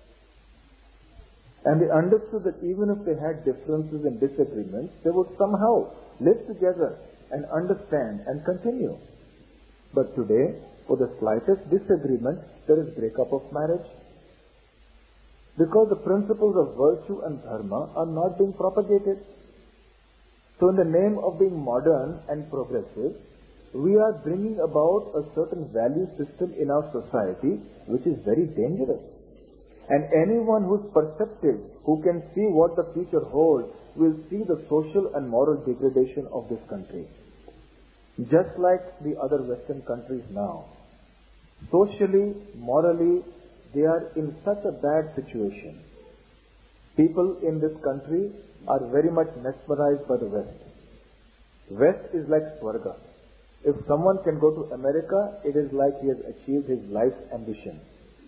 And they understood that even if they had differences and disagreements, they would somehow live together and understand and continue. But today, for the slightest disagreement, there is breakup of marriage. Because the principles of virtue and dharma are not being propagated. So in the name of being modern and progressive, we are bringing about a certain value system in our society which is very dangerous. And anyone who is perceptive, who can see what the future holds, will see the social and moral degradation of this country. Just like the other Western countries now. Socially, morally, they are in such a bad situation. People in this country are very much mesmerized by the West. West is like Swarga. If someone can go to America, it is like he has achieved his life's ambition.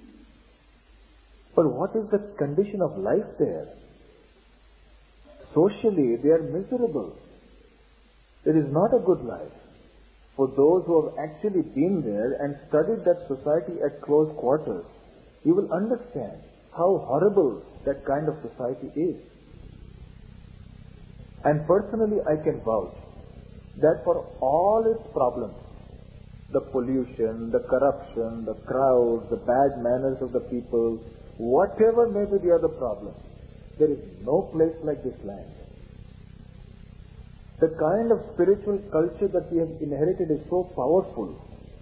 But what is the condition of life there? Socially, they are miserable. It is not a good life. For those who have actually been there and studied that society at close quarters, you will understand how horrible that kind of society is. And personally, I can vouch that for all its problems, the pollution, the corruption, the crowds, the bad manners of the people, whatever may be the other problems, there is no place like this land. The kind of spiritual culture that we have inherited is so powerful.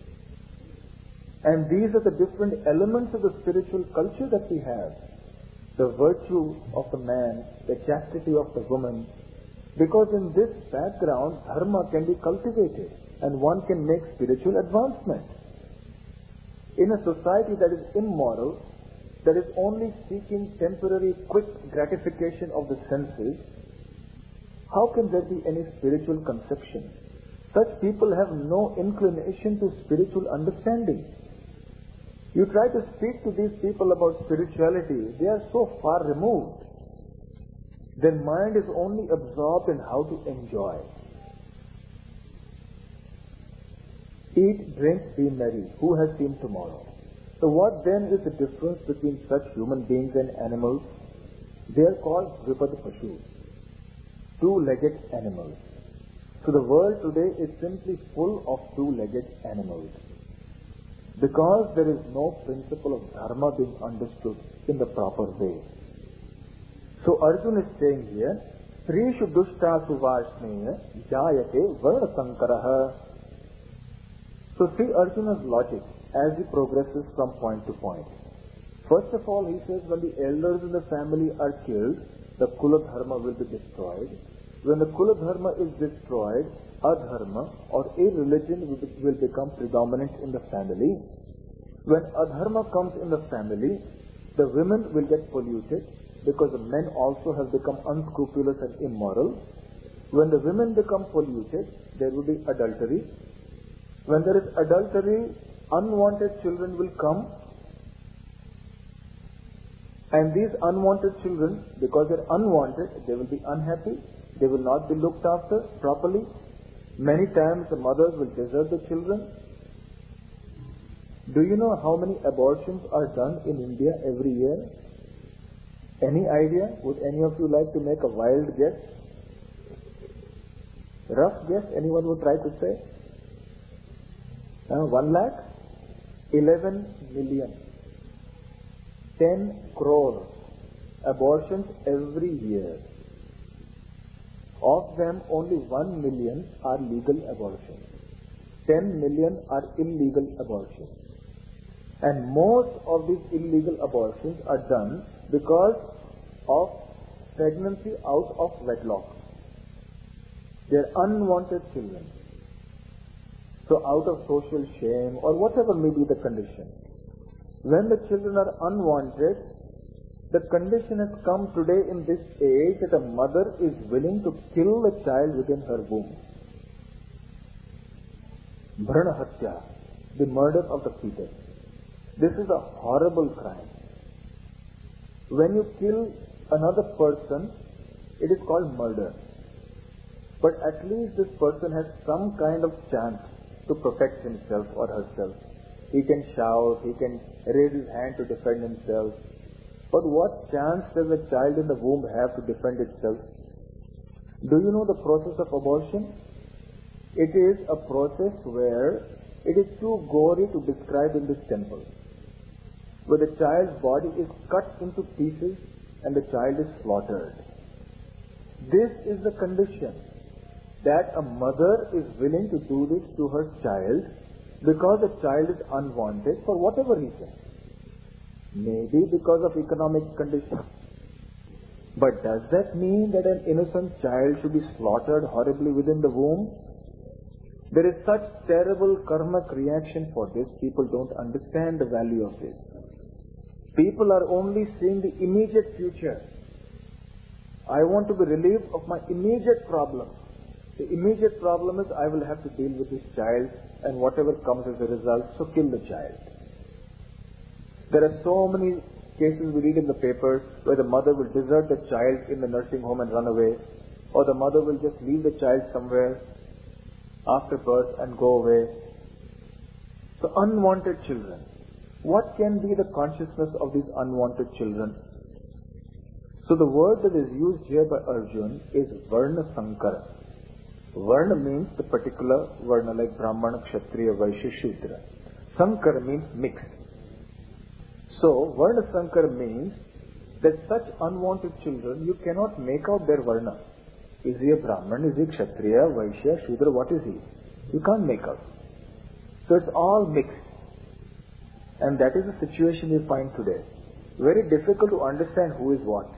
And these are the different elements of the spiritual culture that we have. The virtue of the man, the chastity of the woman. Because in this background, dharma can be cultivated and one can make spiritual advancement. In a society that is immoral, that is only seeking temporary quick gratification of the senses, how can there be any spiritual conception? Such people have no inclination to spiritual understanding. You try to speak to these people about spirituality, they are so far removed. Their mind is only absorbed in how to enjoy. Eat, drink, be merry. Who has seen tomorrow? So what then is the difference between such human beings and animals? They are called Dvipad Pashus, two-legged animals. So the world today is simply full of two-legged animals. Because there is no principle of dharma being understood in the proper way. So Arjuna is saying here, Strishu dushta suvashneya jayate varna sankaraha. So see Arjuna's logic as he progresses from point to point. First of all, he says when the elders in the family are killed, the Kula Dharma will be destroyed. When the Kula Dharma is destroyed, Adharma or irreligion will become predominant in the family. When Adharma comes in the family, the women will get polluted because the men also have become unscrupulous and immoral. When the women become polluted, there will be adultery. When there is adultery, unwanted children will come. And these unwanted children, because they are unwanted, they will be unhappy. They will not be looked after properly. Many times the mothers will desert the children. Do you know how many abortions are done in India every year? Any idea? Would any of you like to make a wild guess? Rough guess? Anyone would try to say? 1 lakh? 11 million. 10 crore abortions every year. Of them, only 1 million are legal abortions. 10 million are illegal abortions. And most of these illegal abortions are done because of pregnancy out of wedlock. They are unwanted children. So out of social shame or whatever may be the condition. When the children are unwanted, the condition has come today in this age that a mother is willing to kill a child within her womb. Bharana Hatya, the murder of the fetus. This is a horrible crime. When you kill another person, it is called murder. But at least this person has some kind of chance to protect himself or herself. He can shout, he can raise his hand to defend himself. But what chance does a child in the womb have to defend itself? Do you know the process of abortion? It is a process where it is too gory to describe in this temple. Where the child's body is cut into pieces and the child is slaughtered. This is the condition that a mother is willing to do this to her child because the child is unwanted for whatever reason. Maybe because of economic conditions. But does that mean that an innocent child should be slaughtered horribly within the womb? There is such terrible karmic reaction for this. People don't understand the value of this. People are only seeing the immediate future. I want to be relieved of my immediate problem. The immediate problem is I will have to deal with this child and whatever comes as a result, so kill the child. There are so many cases we read in the papers where the mother will desert the child in the nursing home and run away, or the mother will just leave the child somewhere after birth and go away. So unwanted children. What can be the consciousness of these unwanted children? So the word that is used here by Arjuna is Varna Sankara. Varna means the particular Varna like Brahmana, Kshatriya, Vaishya, Shudra. Sankara means mixed. So Varna Sankara means that such unwanted children, you cannot make out their Varna. Is he a Brahman? Is he Kshatriya, Vaishya, Shudra? What is he? You can't make out. So it's all mixed. And that is the situation we find today. Very difficult to understand who is what.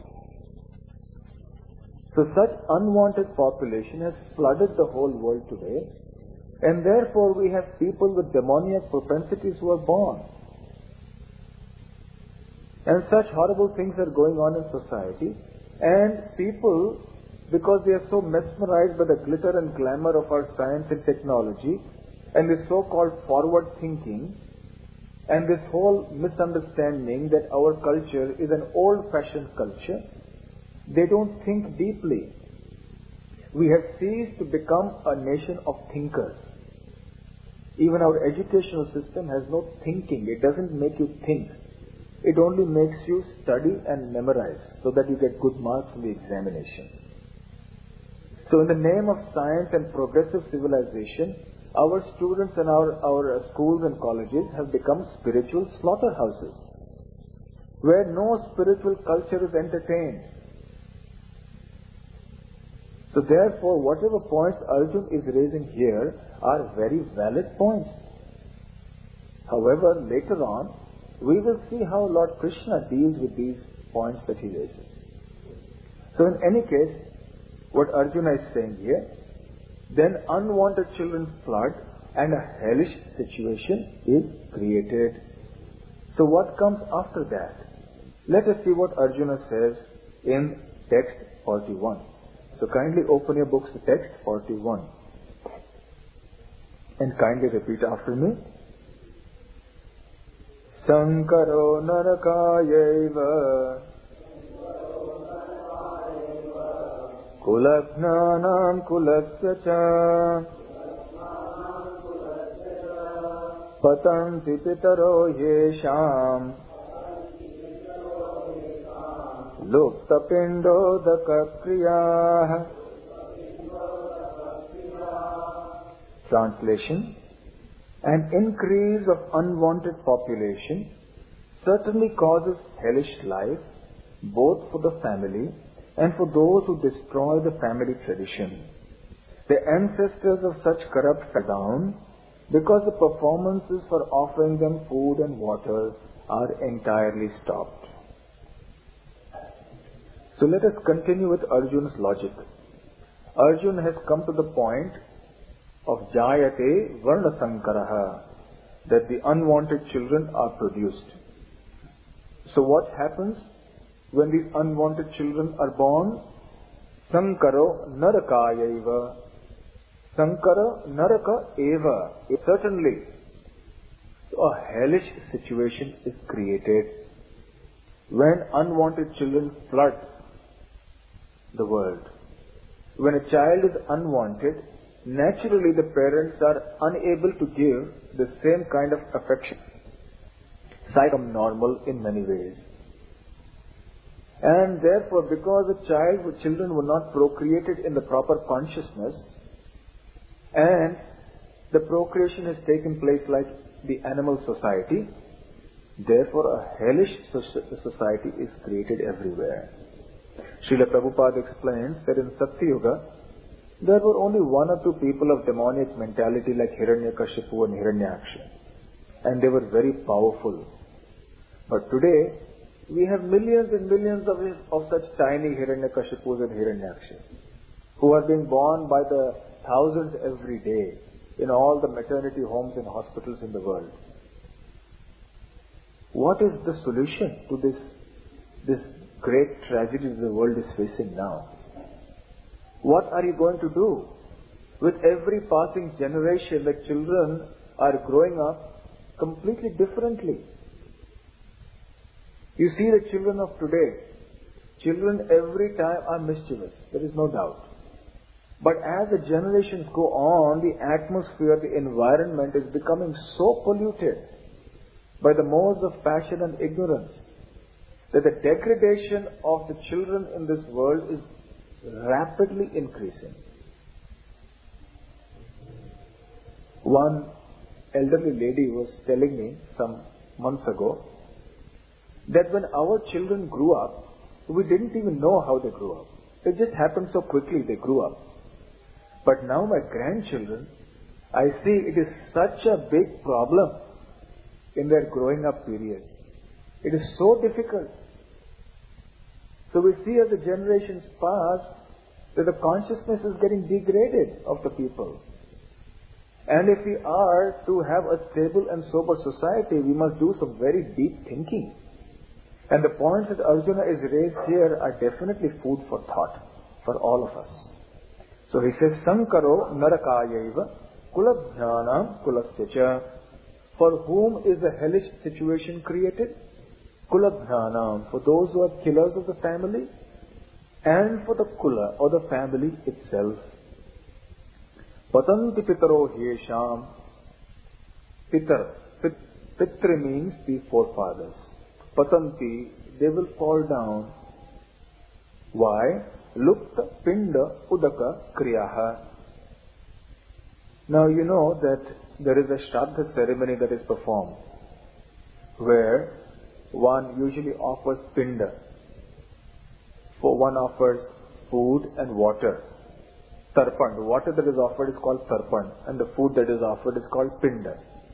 So such unwanted population has flooded the whole world today. And therefore we have people with demoniac propensities who are born. And such horrible things are going on in society. And people, because they are so mesmerized by the glitter and glamour of our science and technology, and this so-called forward thinking, and this whole misunderstanding that our culture is an old-fashioned culture, they don't think deeply. We have ceased to become a nation of thinkers. Even our educational system has no thinking. It doesn't make you think. It only makes you study and memorize so that you get good marks in the examination. So in the name of science and progressive civilization, our students and our schools and colleges have become spiritual slaughterhouses, where no spiritual culture is entertained. So therefore, whatever points Arjuna is raising here are very valid points. However, later on, we will see how Lord Krishna deals with these points that he raises. So in any case, what Arjuna is saying here, then unwanted children flood and a hellish situation is created. So what comes after that? Let us see what Arjuna says in text 41. So kindly open your books to text 41 and kindly repeat after me. Sankaro narakayeva kulajnanam kulasya cha patanti pitaro yesham luptapindodaka kriyah. Translation: an increase of unwanted population certainly causes hellish life both for the family and for those who destroy the family tradition. The ancestors of such corrupt fell down because the performances for offering them food and water are entirely stopped. So let us continue with Arjuna's logic. Arjuna has come to the point of Jayate Varna Sankaraha, that the unwanted children are produced. So what happens when these unwanted children are born? Sankaro Narakaya eva. Sankara Naraka eva. Certainly, a hellish situation is created when unwanted children flood the world. When a child is unwanted, naturally the parents are unable to give the same kind of affection. Psychonormal in many ways. And therefore, because children were not procreated in the proper consciousness, and the procreation has taken place like the animal society, therefore a hellish society is created everywhere. Srila Prabhupada explains that in Satyuga, there were only one or two people of demonic mentality like Hiranyakashipu and Hiranyaksha. And they were very powerful. But today, we have millions and millions of such tiny Hiranyakashipus and Hiranyakshas who are being born by the thousands every day in all the maternity homes and hospitals in the world. What is the solution to this great tragedy the world is facing now? What are you going to do? With every passing generation, the children are growing up completely differently. You see the children of today. Children every time are mischievous. There is no doubt. But as the generations go on, the atmosphere, the environment is becoming so polluted by the modes of passion and ignorance that the degradation of the children in this world is rapidly increasing. One elderly lady was telling me some months ago that when our children grew up, we didn't even know how they grew up. It just happened so quickly they grew up. But now my grandchildren, I see it is such a big problem in their growing up period. It is so difficult. So we see as the generations pass that the consciousness is getting degraded of the people. And if we are to have a stable and sober society, we must do some very deep thinking. And the points that Arjuna is raised here are definitely food for thought for all of us. So he says, Sankaro narakayaiva kulabhyanam kulasya. For whom is the hellish situation created? Kulabhyanam, for those who are killers of the family, and for the kula, or the family itself. Patanti pitaro hyesham. Pitra means the forefathers. Patanti, they will fall down. Why? Lupta pinda udaka kriyaha. Now you know that there is a Shraddha ceremony that is performed, where one usually offers pinda. For one offers food and water. Tarpan, the water that is offered is called tarpan, and the food that is offered is called pinda.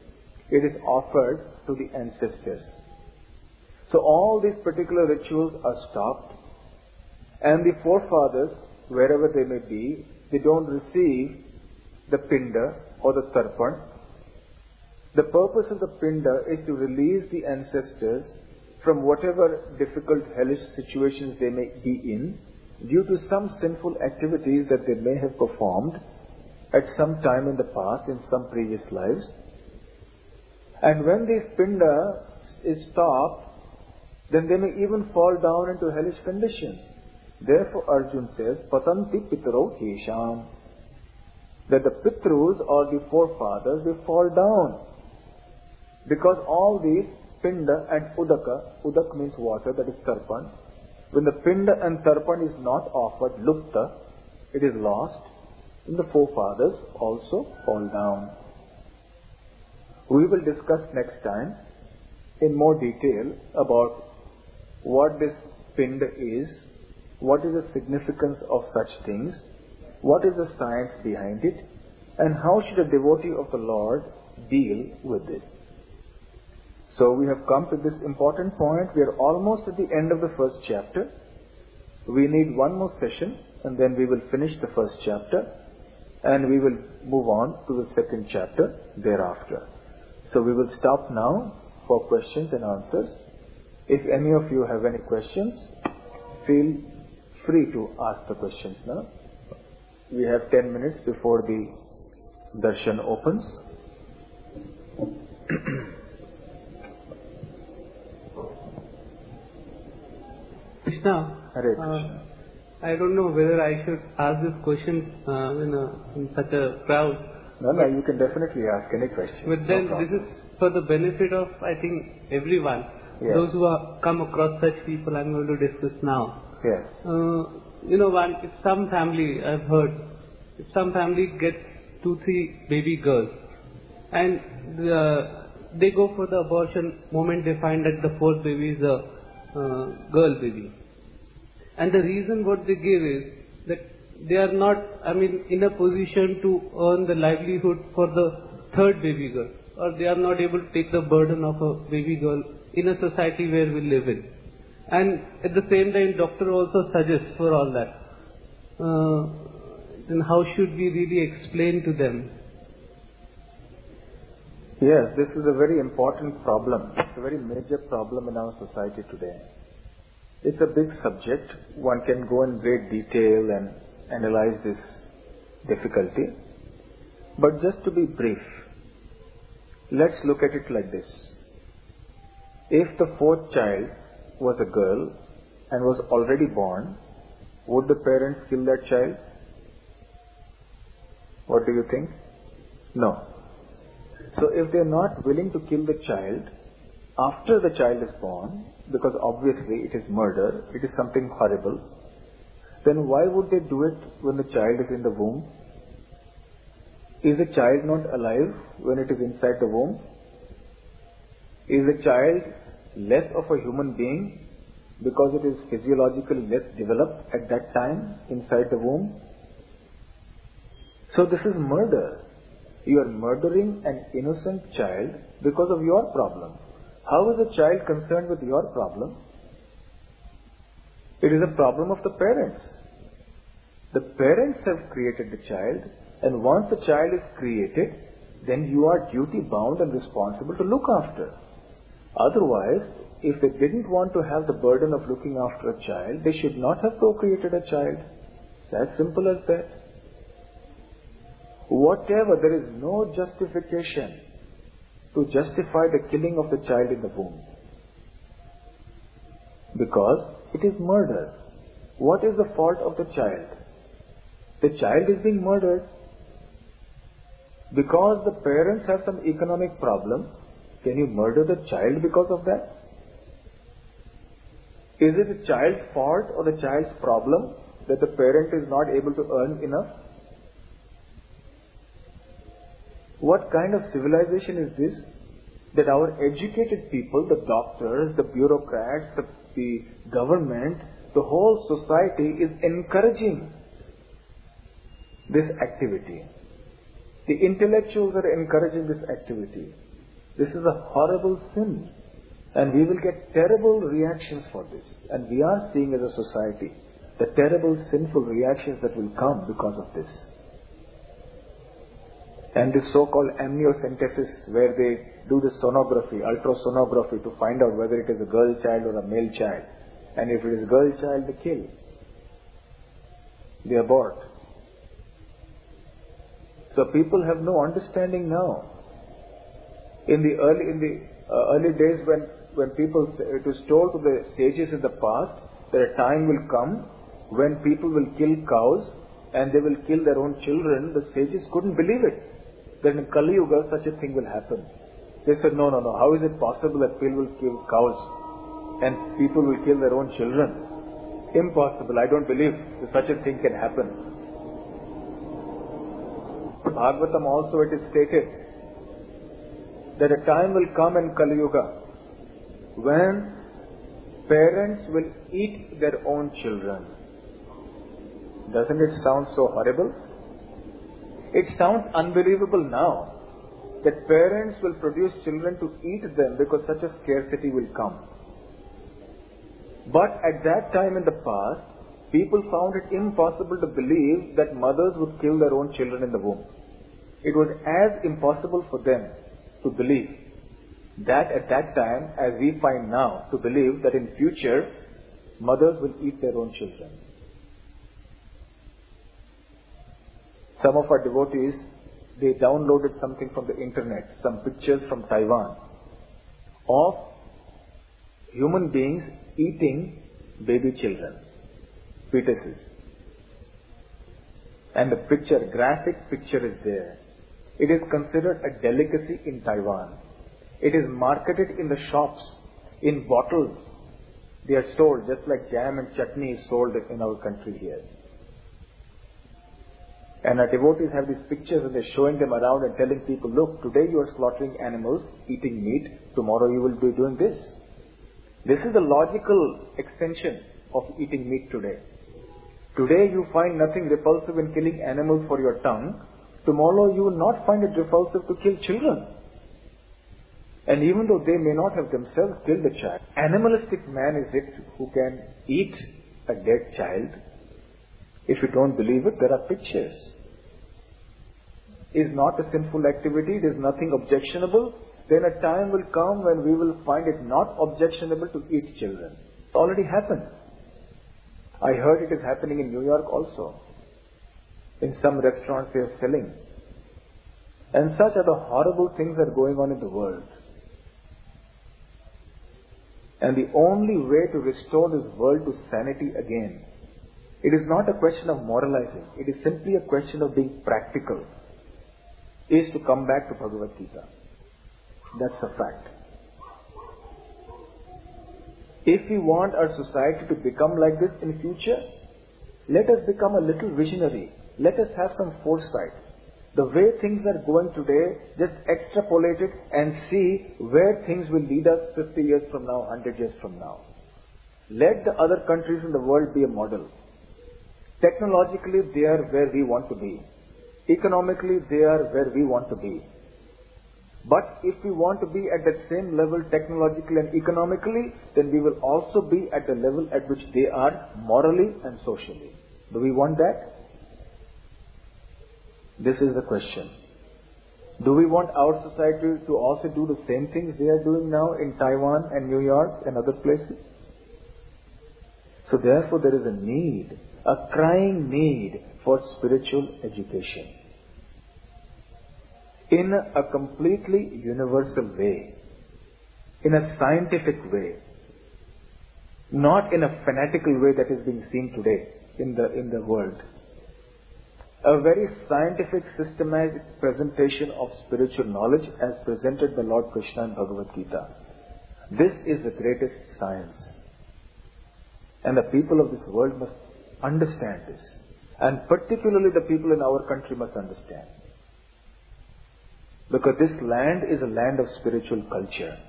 it is offered to the ancestors. So all these particular rituals are stopped, and the forefathers, wherever they may be, they don't receive the pinda or the tarpan. The purpose of the pinda is to release the ancestors from whatever difficult hellish situations they may be in due to some sinful activities that they may have performed at some time in the past, in some previous lives. And when this pinda is stopped, then they may even fall down into hellish conditions. Therefore Arjun says, Patanti Pitaro Hesham, that the Pitrus or the forefathers, they fall down. Because all these pinda and udak means water, that is tarpan. When the pinda and tarpan is not offered, lupta, it is lost, and the forefathers also fall down. We will discuss next time in more detail about what this pinda is, what is the significance of such things, what is the science behind it, and how should a devotee of the Lord deal with this. So we have come to this important point. We are almost at the end of the first chapter. We need one more session and then we will finish the first chapter and we will move on to the second chapter thereafter. So we will stop now for questions and answers. If any of you have any questions, feel free to ask the questions now. We have 10 minutes before the darshan opens. Krishna, Hare Krishna. I don't know whether I should ask this question in such a crowd. No, you can definitely ask any question. But then this is for the benefit of, I think, everyone. Yes. Those who have come across such people I'm going to discuss now. Yes. If some family, I've heard, if some family gets 2-3 baby girls and they go for the abortion moment they find that the fourth baby is a girl baby. And the reason what they give is that they are not, in a position to earn the livelihood for the third baby girl, or they are not able to take the burden of a baby girl in a society where we live in. And at the same time, doctor also suggests for all that. Then how should we really explain to them? Yes, this is a very important problem. It's a very major problem in our society today. It's a big subject. One can go in great detail and analyze this difficulty. But just to be brief, let's look at it like this. If the fourth child was a girl and was already born, would the parents kill that child? What do you think? No. So if they are not willing to kill the child after the child is born, because obviously it is murder, it is something horrible, then why would they do it when the child is in the womb? Is the child not alive when it is inside the womb? Is the child less of a human being because it is physiologically less developed at that time inside the womb? So this is murder. You are murdering an innocent child because of your problem. How is a child concerned with your problem? It is a problem of the parents. The parents have created the child, and once the child is created, then you are duty bound and responsible to look after. Otherwise, if they didn't want to have the burden of looking after a child, they should not have procreated a child. It's as simple as that. Whatever, there is no justification to justify the killing of the child in the womb. Because it is murder. What is the fault of the child? The child is being murdered. Because the parents have some economic problem, can you murder the child because of that? Is it the child's fault or the child's problem that the parent is not able to earn enough? What kind of civilization is this? That our educated people, the doctors, the bureaucrats, the government, the whole society is encouraging this activity. The intellectuals are encouraging this activity. This is a horrible sin. And we will get terrible reactions for this. And we are seeing as a society the terrible sinful reactions that will come because of this. And this so-called amniocentesis, where they do the sonography, ultrasonography, to find out whether it is a girl child or a male child. And if it is a girl child, they kill. They abort. So people have no understanding now. In the early days when people, it was told to the sages in the past that a time will come when people will kill cows and they will kill their own children. The sages couldn't believe it. That in Kali Yuga such a thing will happen. They said, no. How is it possible that people will kill cows and people will kill their own children? Impossible. I don't believe that such a thing can happen. Bhagavatam also it is stated that a time will come in Kali Yuga when parents will eat their own children. Doesn't it sound so horrible? It sounds unbelievable now that parents will produce children to eat them because such a scarcity will come. But at that time in the past, people found it impossible to believe that mothers would kill their own children in the womb. It was as impossible for them to believe that at that time as we find now to believe that in future mothers will eat their own children. Some of our devotees, they downloaded something from the internet, some pictures from Taiwan of human beings eating baby children, fetuses. And the picture, graphic picture is there. It is considered a delicacy in Taiwan. It is marketed in the shops, in bottles. They are sold just like jam and chutney is sold in our country here. And our devotees have these pictures and they're showing them around and telling people, look, today you are slaughtering animals, eating meat, tomorrow you will be doing this. This is the logical extension of eating meat today. Today you find nothing repulsive in killing animals for your tongue. Tomorrow you will not find it repulsive to kill children. And even though they may not have themselves killed a child, animalistic man is it who can eat a dead child. If you don't believe it, there are pictures. Is not a sinful activity, it is nothing objectionable. Then a time will come when we will find it not objectionable to eat children. It already happened. I heard it is happening in New York also. In some restaurants they are selling. And such are the horrible things that are going on in the world. And the only way to restore this world to sanity again, it is not a question of moralizing. It is simply a question of being practical. Is to come back to Bhagavad Gita. That's a fact. If we want our society to become like this in future, let us become a little visionary. Let us have some foresight. The way things are going today, just extrapolate it and see where things will lead us 50 years from now, 100 years from now. Let the other countries in the world be a model. Technologically, they are where we want to be. Economically, they are where we want to be. But if we want to be at that same level technologically and economically, then we will also be at the level at which they are morally and socially. Do we want that? This is the question. Do we want our society to also do the same things they are doing now in Taiwan and New York and other places? So therefore there is a need, a crying need for spiritual education. In a completely universal way, in a scientific way, not in a fanatical way that is being seen today in the world. A very scientific, systematic presentation of spiritual knowledge as presented by Lord Krishna in Bhagavad Gita. This is the greatest science. And the people of this world must understand this. And particularly the people in our country must understand. Because this land is a land of spiritual culture.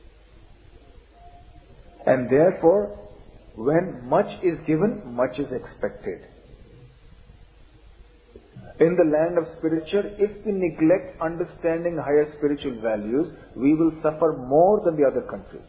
And therefore, when much is given, much is expected. In the land of spiritual, if we neglect understanding higher spiritual values, we will suffer more than the other countries.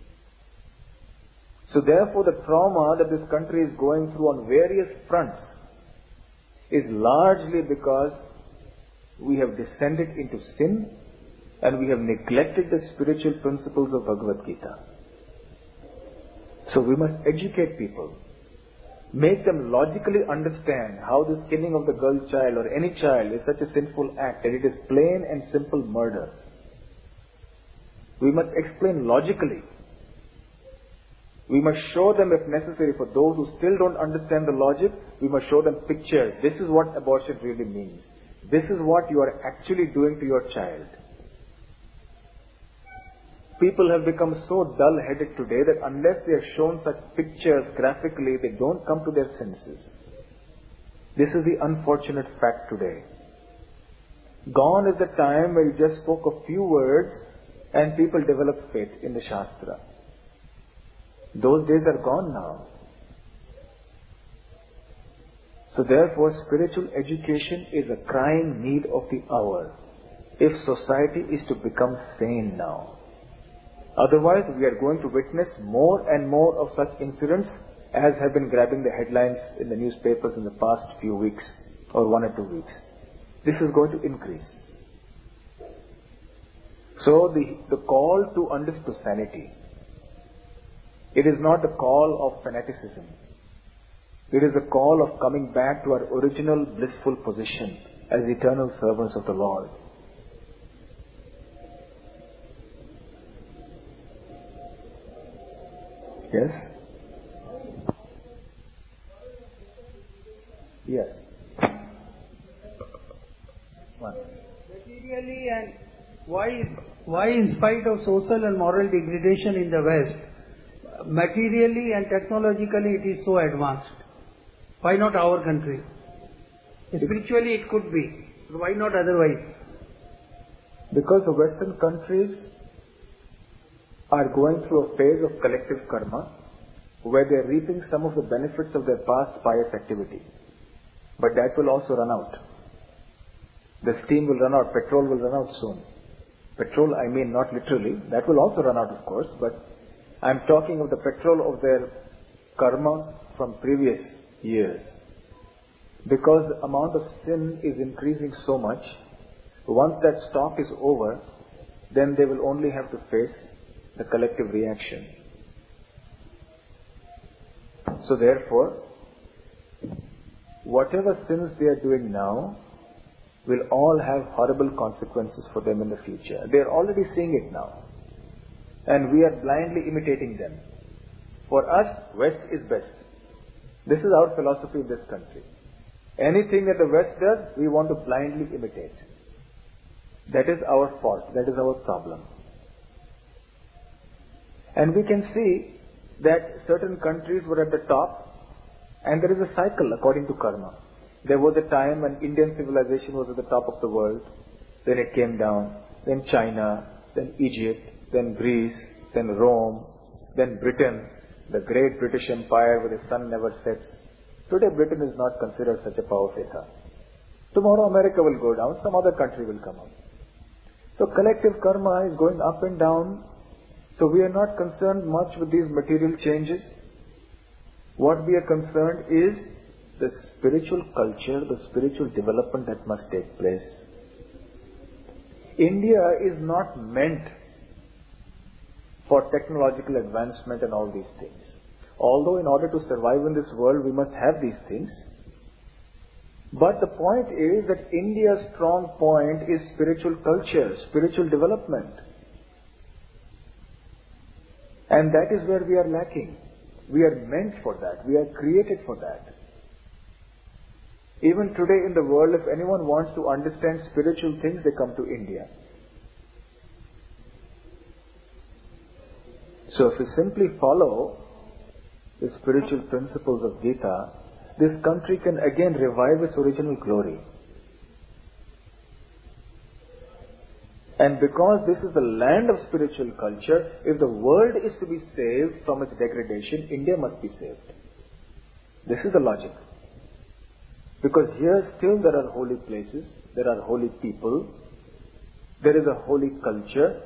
So therefore, the trauma that this country is going through on various fronts is largely because we have descended into sin and we have neglected the spiritual principles of Bhagavad Gita. So we must educate people. Make them logically understand how this killing of the girl child or any child is such a sinful act, that it is plain and simple murder. We must explain logically. We must show them, if necessary, for those who still don't understand the logic, we must show them pictures. This is what abortion really means. This is what you are actually doing to your child. People have become so dull-headed today that unless they are shown such pictures graphically, they don't come to their senses. This is the unfortunate fact today. Gone is the time where you just spoke a few words and people develop faith in the Shastra. Those days are gone now. So therefore, spiritual education is a crying need of the hour if society is to become sane now. Otherwise, we are going to witness more and more of such incidents as have been grabbing the headlines in the newspapers in the past few weeks or 1 or 2 weeks. This is going to increase. So the call to sanity, it is not the call of fanaticism. It is a call of coming back to our original blissful position as eternal servants of the Lord. Yes? Yes. One. Materially, and why in spite of social and moral degradation in the West, materially and technologically it is so advanced? Why not our country? Spiritually it could be, but why not otherwise? Because the Western countries are going through a phase of collective karma where they are reaping some of the benefits of their past pious activity. But that will also run out. The steam will run out, petrol will run out soon. Petrol, I mean not literally, that will also run out of course, but I'm talking of the petrol of their karma from previous years. Because the amount of sin is increasing so much, once that stock is over, then they will only have to face the collective reaction. So therefore, whatever sins they are doing now will all have horrible consequences for them in the future. They are already seeing it now. And we are blindly imitating them. For us, West is best. This is our philosophy in this country. Anything that the West does, we want to blindly imitate. That is our fault. That is our problem. And we can see that certain countries were at the top, and there is a cycle according to karma. There was a time when Indian civilization was at the top of the world, then it came down, then China, then Egypt, then Greece, then Rome, then Britain, the great British Empire where the sun never sets. Today Britain is not considered such a powerful. Tomorrow America will go down, some other country will come up. So collective karma is going up and down. So we are not concerned much with these material changes. What we are concerned is the spiritual culture, the spiritual development that must take place. India is not meant for technological advancement and all these things. Although in order to survive in this world we must have these things. But the point is that India's strong point is spiritual culture, spiritual development. And that is where we are lacking. We are meant for that. We are created for that. Even today in the world, if anyone wants to understand spiritual things, they come to India. So if we simply follow the spiritual principles of Gita, this country can again revive its original glory. And because this is the land of spiritual culture, if the world is to be saved from its degradation, India must be saved. This is the logic. Because here still there are holy places, there are holy people, there is a holy culture.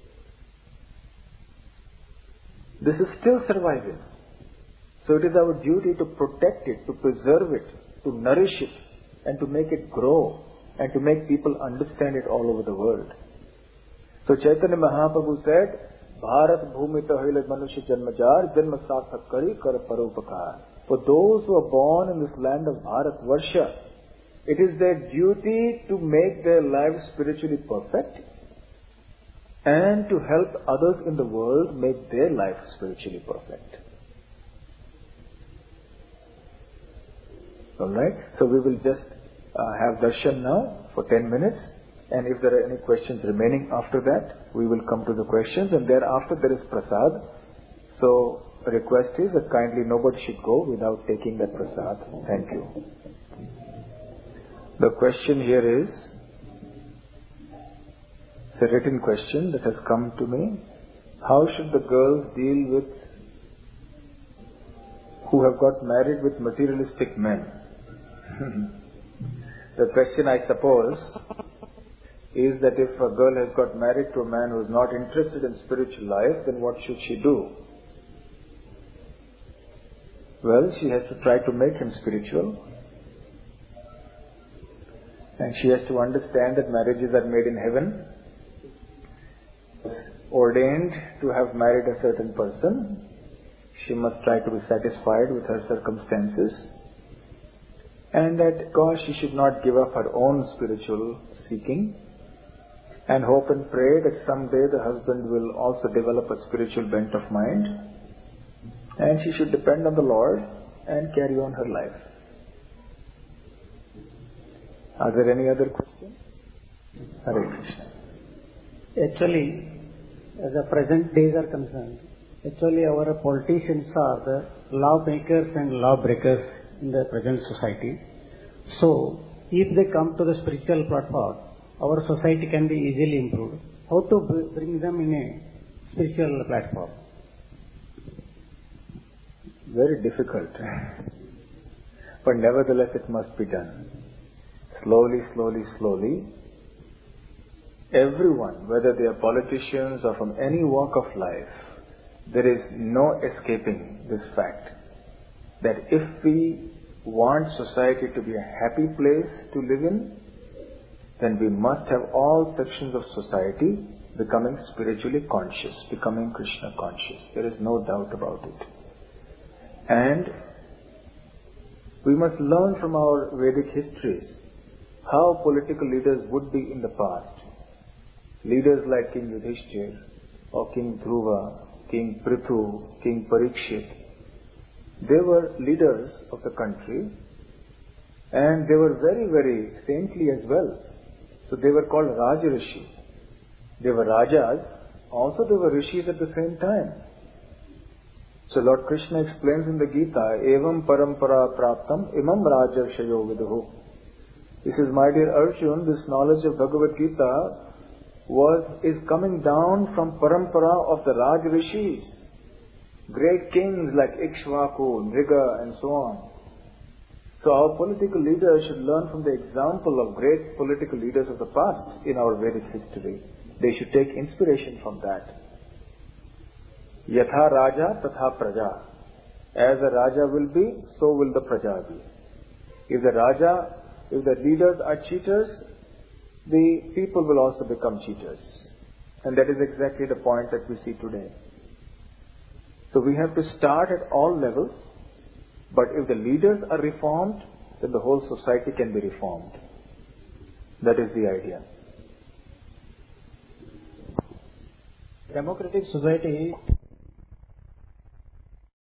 This is still surviving. So it is our duty to protect it, to preserve it, to nourish it, and to make it grow, and to make people understand it all over the world. So Chaitanya Mahaprabhu said, Bharat bhumita hoile manusya janmajar, janma sarthak kari kar paropakar. For those who are born in this land of Bharat Varsha, it is their duty to make their lives spiritually perfect and to help others in the world make their life spiritually perfect. Alright, so we will just have darshan now for 10 minutes, and if there are any questions remaining after that, we will come to the questions, and thereafter there is prasad. So the request is that kindly nobody should go without taking that prasad. Thank you. The question here is, it's a written question that has come to me. How should the girls deal with who have got married with materialistic men? The question, I suppose, is that if a girl has got married to a man who is not interested in spiritual life, then what should she do? Well, she has to try to make him spiritual. And she has to understand that marriages are made in heaven. Ordained to have married a certain person. She must try to be satisfied with her circumstances. And that, gosh, she should not give up her own spiritual seeking. And hope and pray that someday the husband will also develop a spiritual bent of mind. And she should depend on the Lord and carry on her life. Are there any other questions? Hare Krishna. Actually, as the present days are concerned, actually our politicians are the lawmakers and lawbreakers in the present society. So, if they come to the spiritual platform, our society can be easily improved. How to bring them in a spiritual platform? Very difficult. But nevertheless it must be done. Slowly, slowly, slowly. Everyone, whether they are politicians or from any walk of life, there is no escaping this fact that if we want society to be a happy place to live in, then we must have all sections of society becoming spiritually conscious, becoming Krishna conscious. There is no doubt about it. And we must learn from our Vedic histories how political leaders would be in the past. Leaders like King Yudhishthir or King Dhruva, King Prithu, King Parikshit, they were leaders of the country and they were very, very saintly as well. So they were called Rajarishi. They were Rajas, also they were Rishis at the same time. So Lord Krishna explains in the Gita, Evam parampara praptam imam rajarshayo viduhu. He says, my dear Arjun, this knowledge of Bhagavad Gita is coming down from parampara of the Raj Rishis. Great kings like Ikshvaku, Nriga and so on. So our political leaders should learn from the example of great political leaders of the past in our Vedic history. They should take inspiration from that. Yatha Raja Tatha Praja. As the Raja will be, so will the Praja be. If the leaders are cheaters, the people will also become cheaters. And that is exactly the point that we see today. So we have to start at all levels, but if the leaders are reformed, then the whole society can be reformed. That is the idea. Democratic society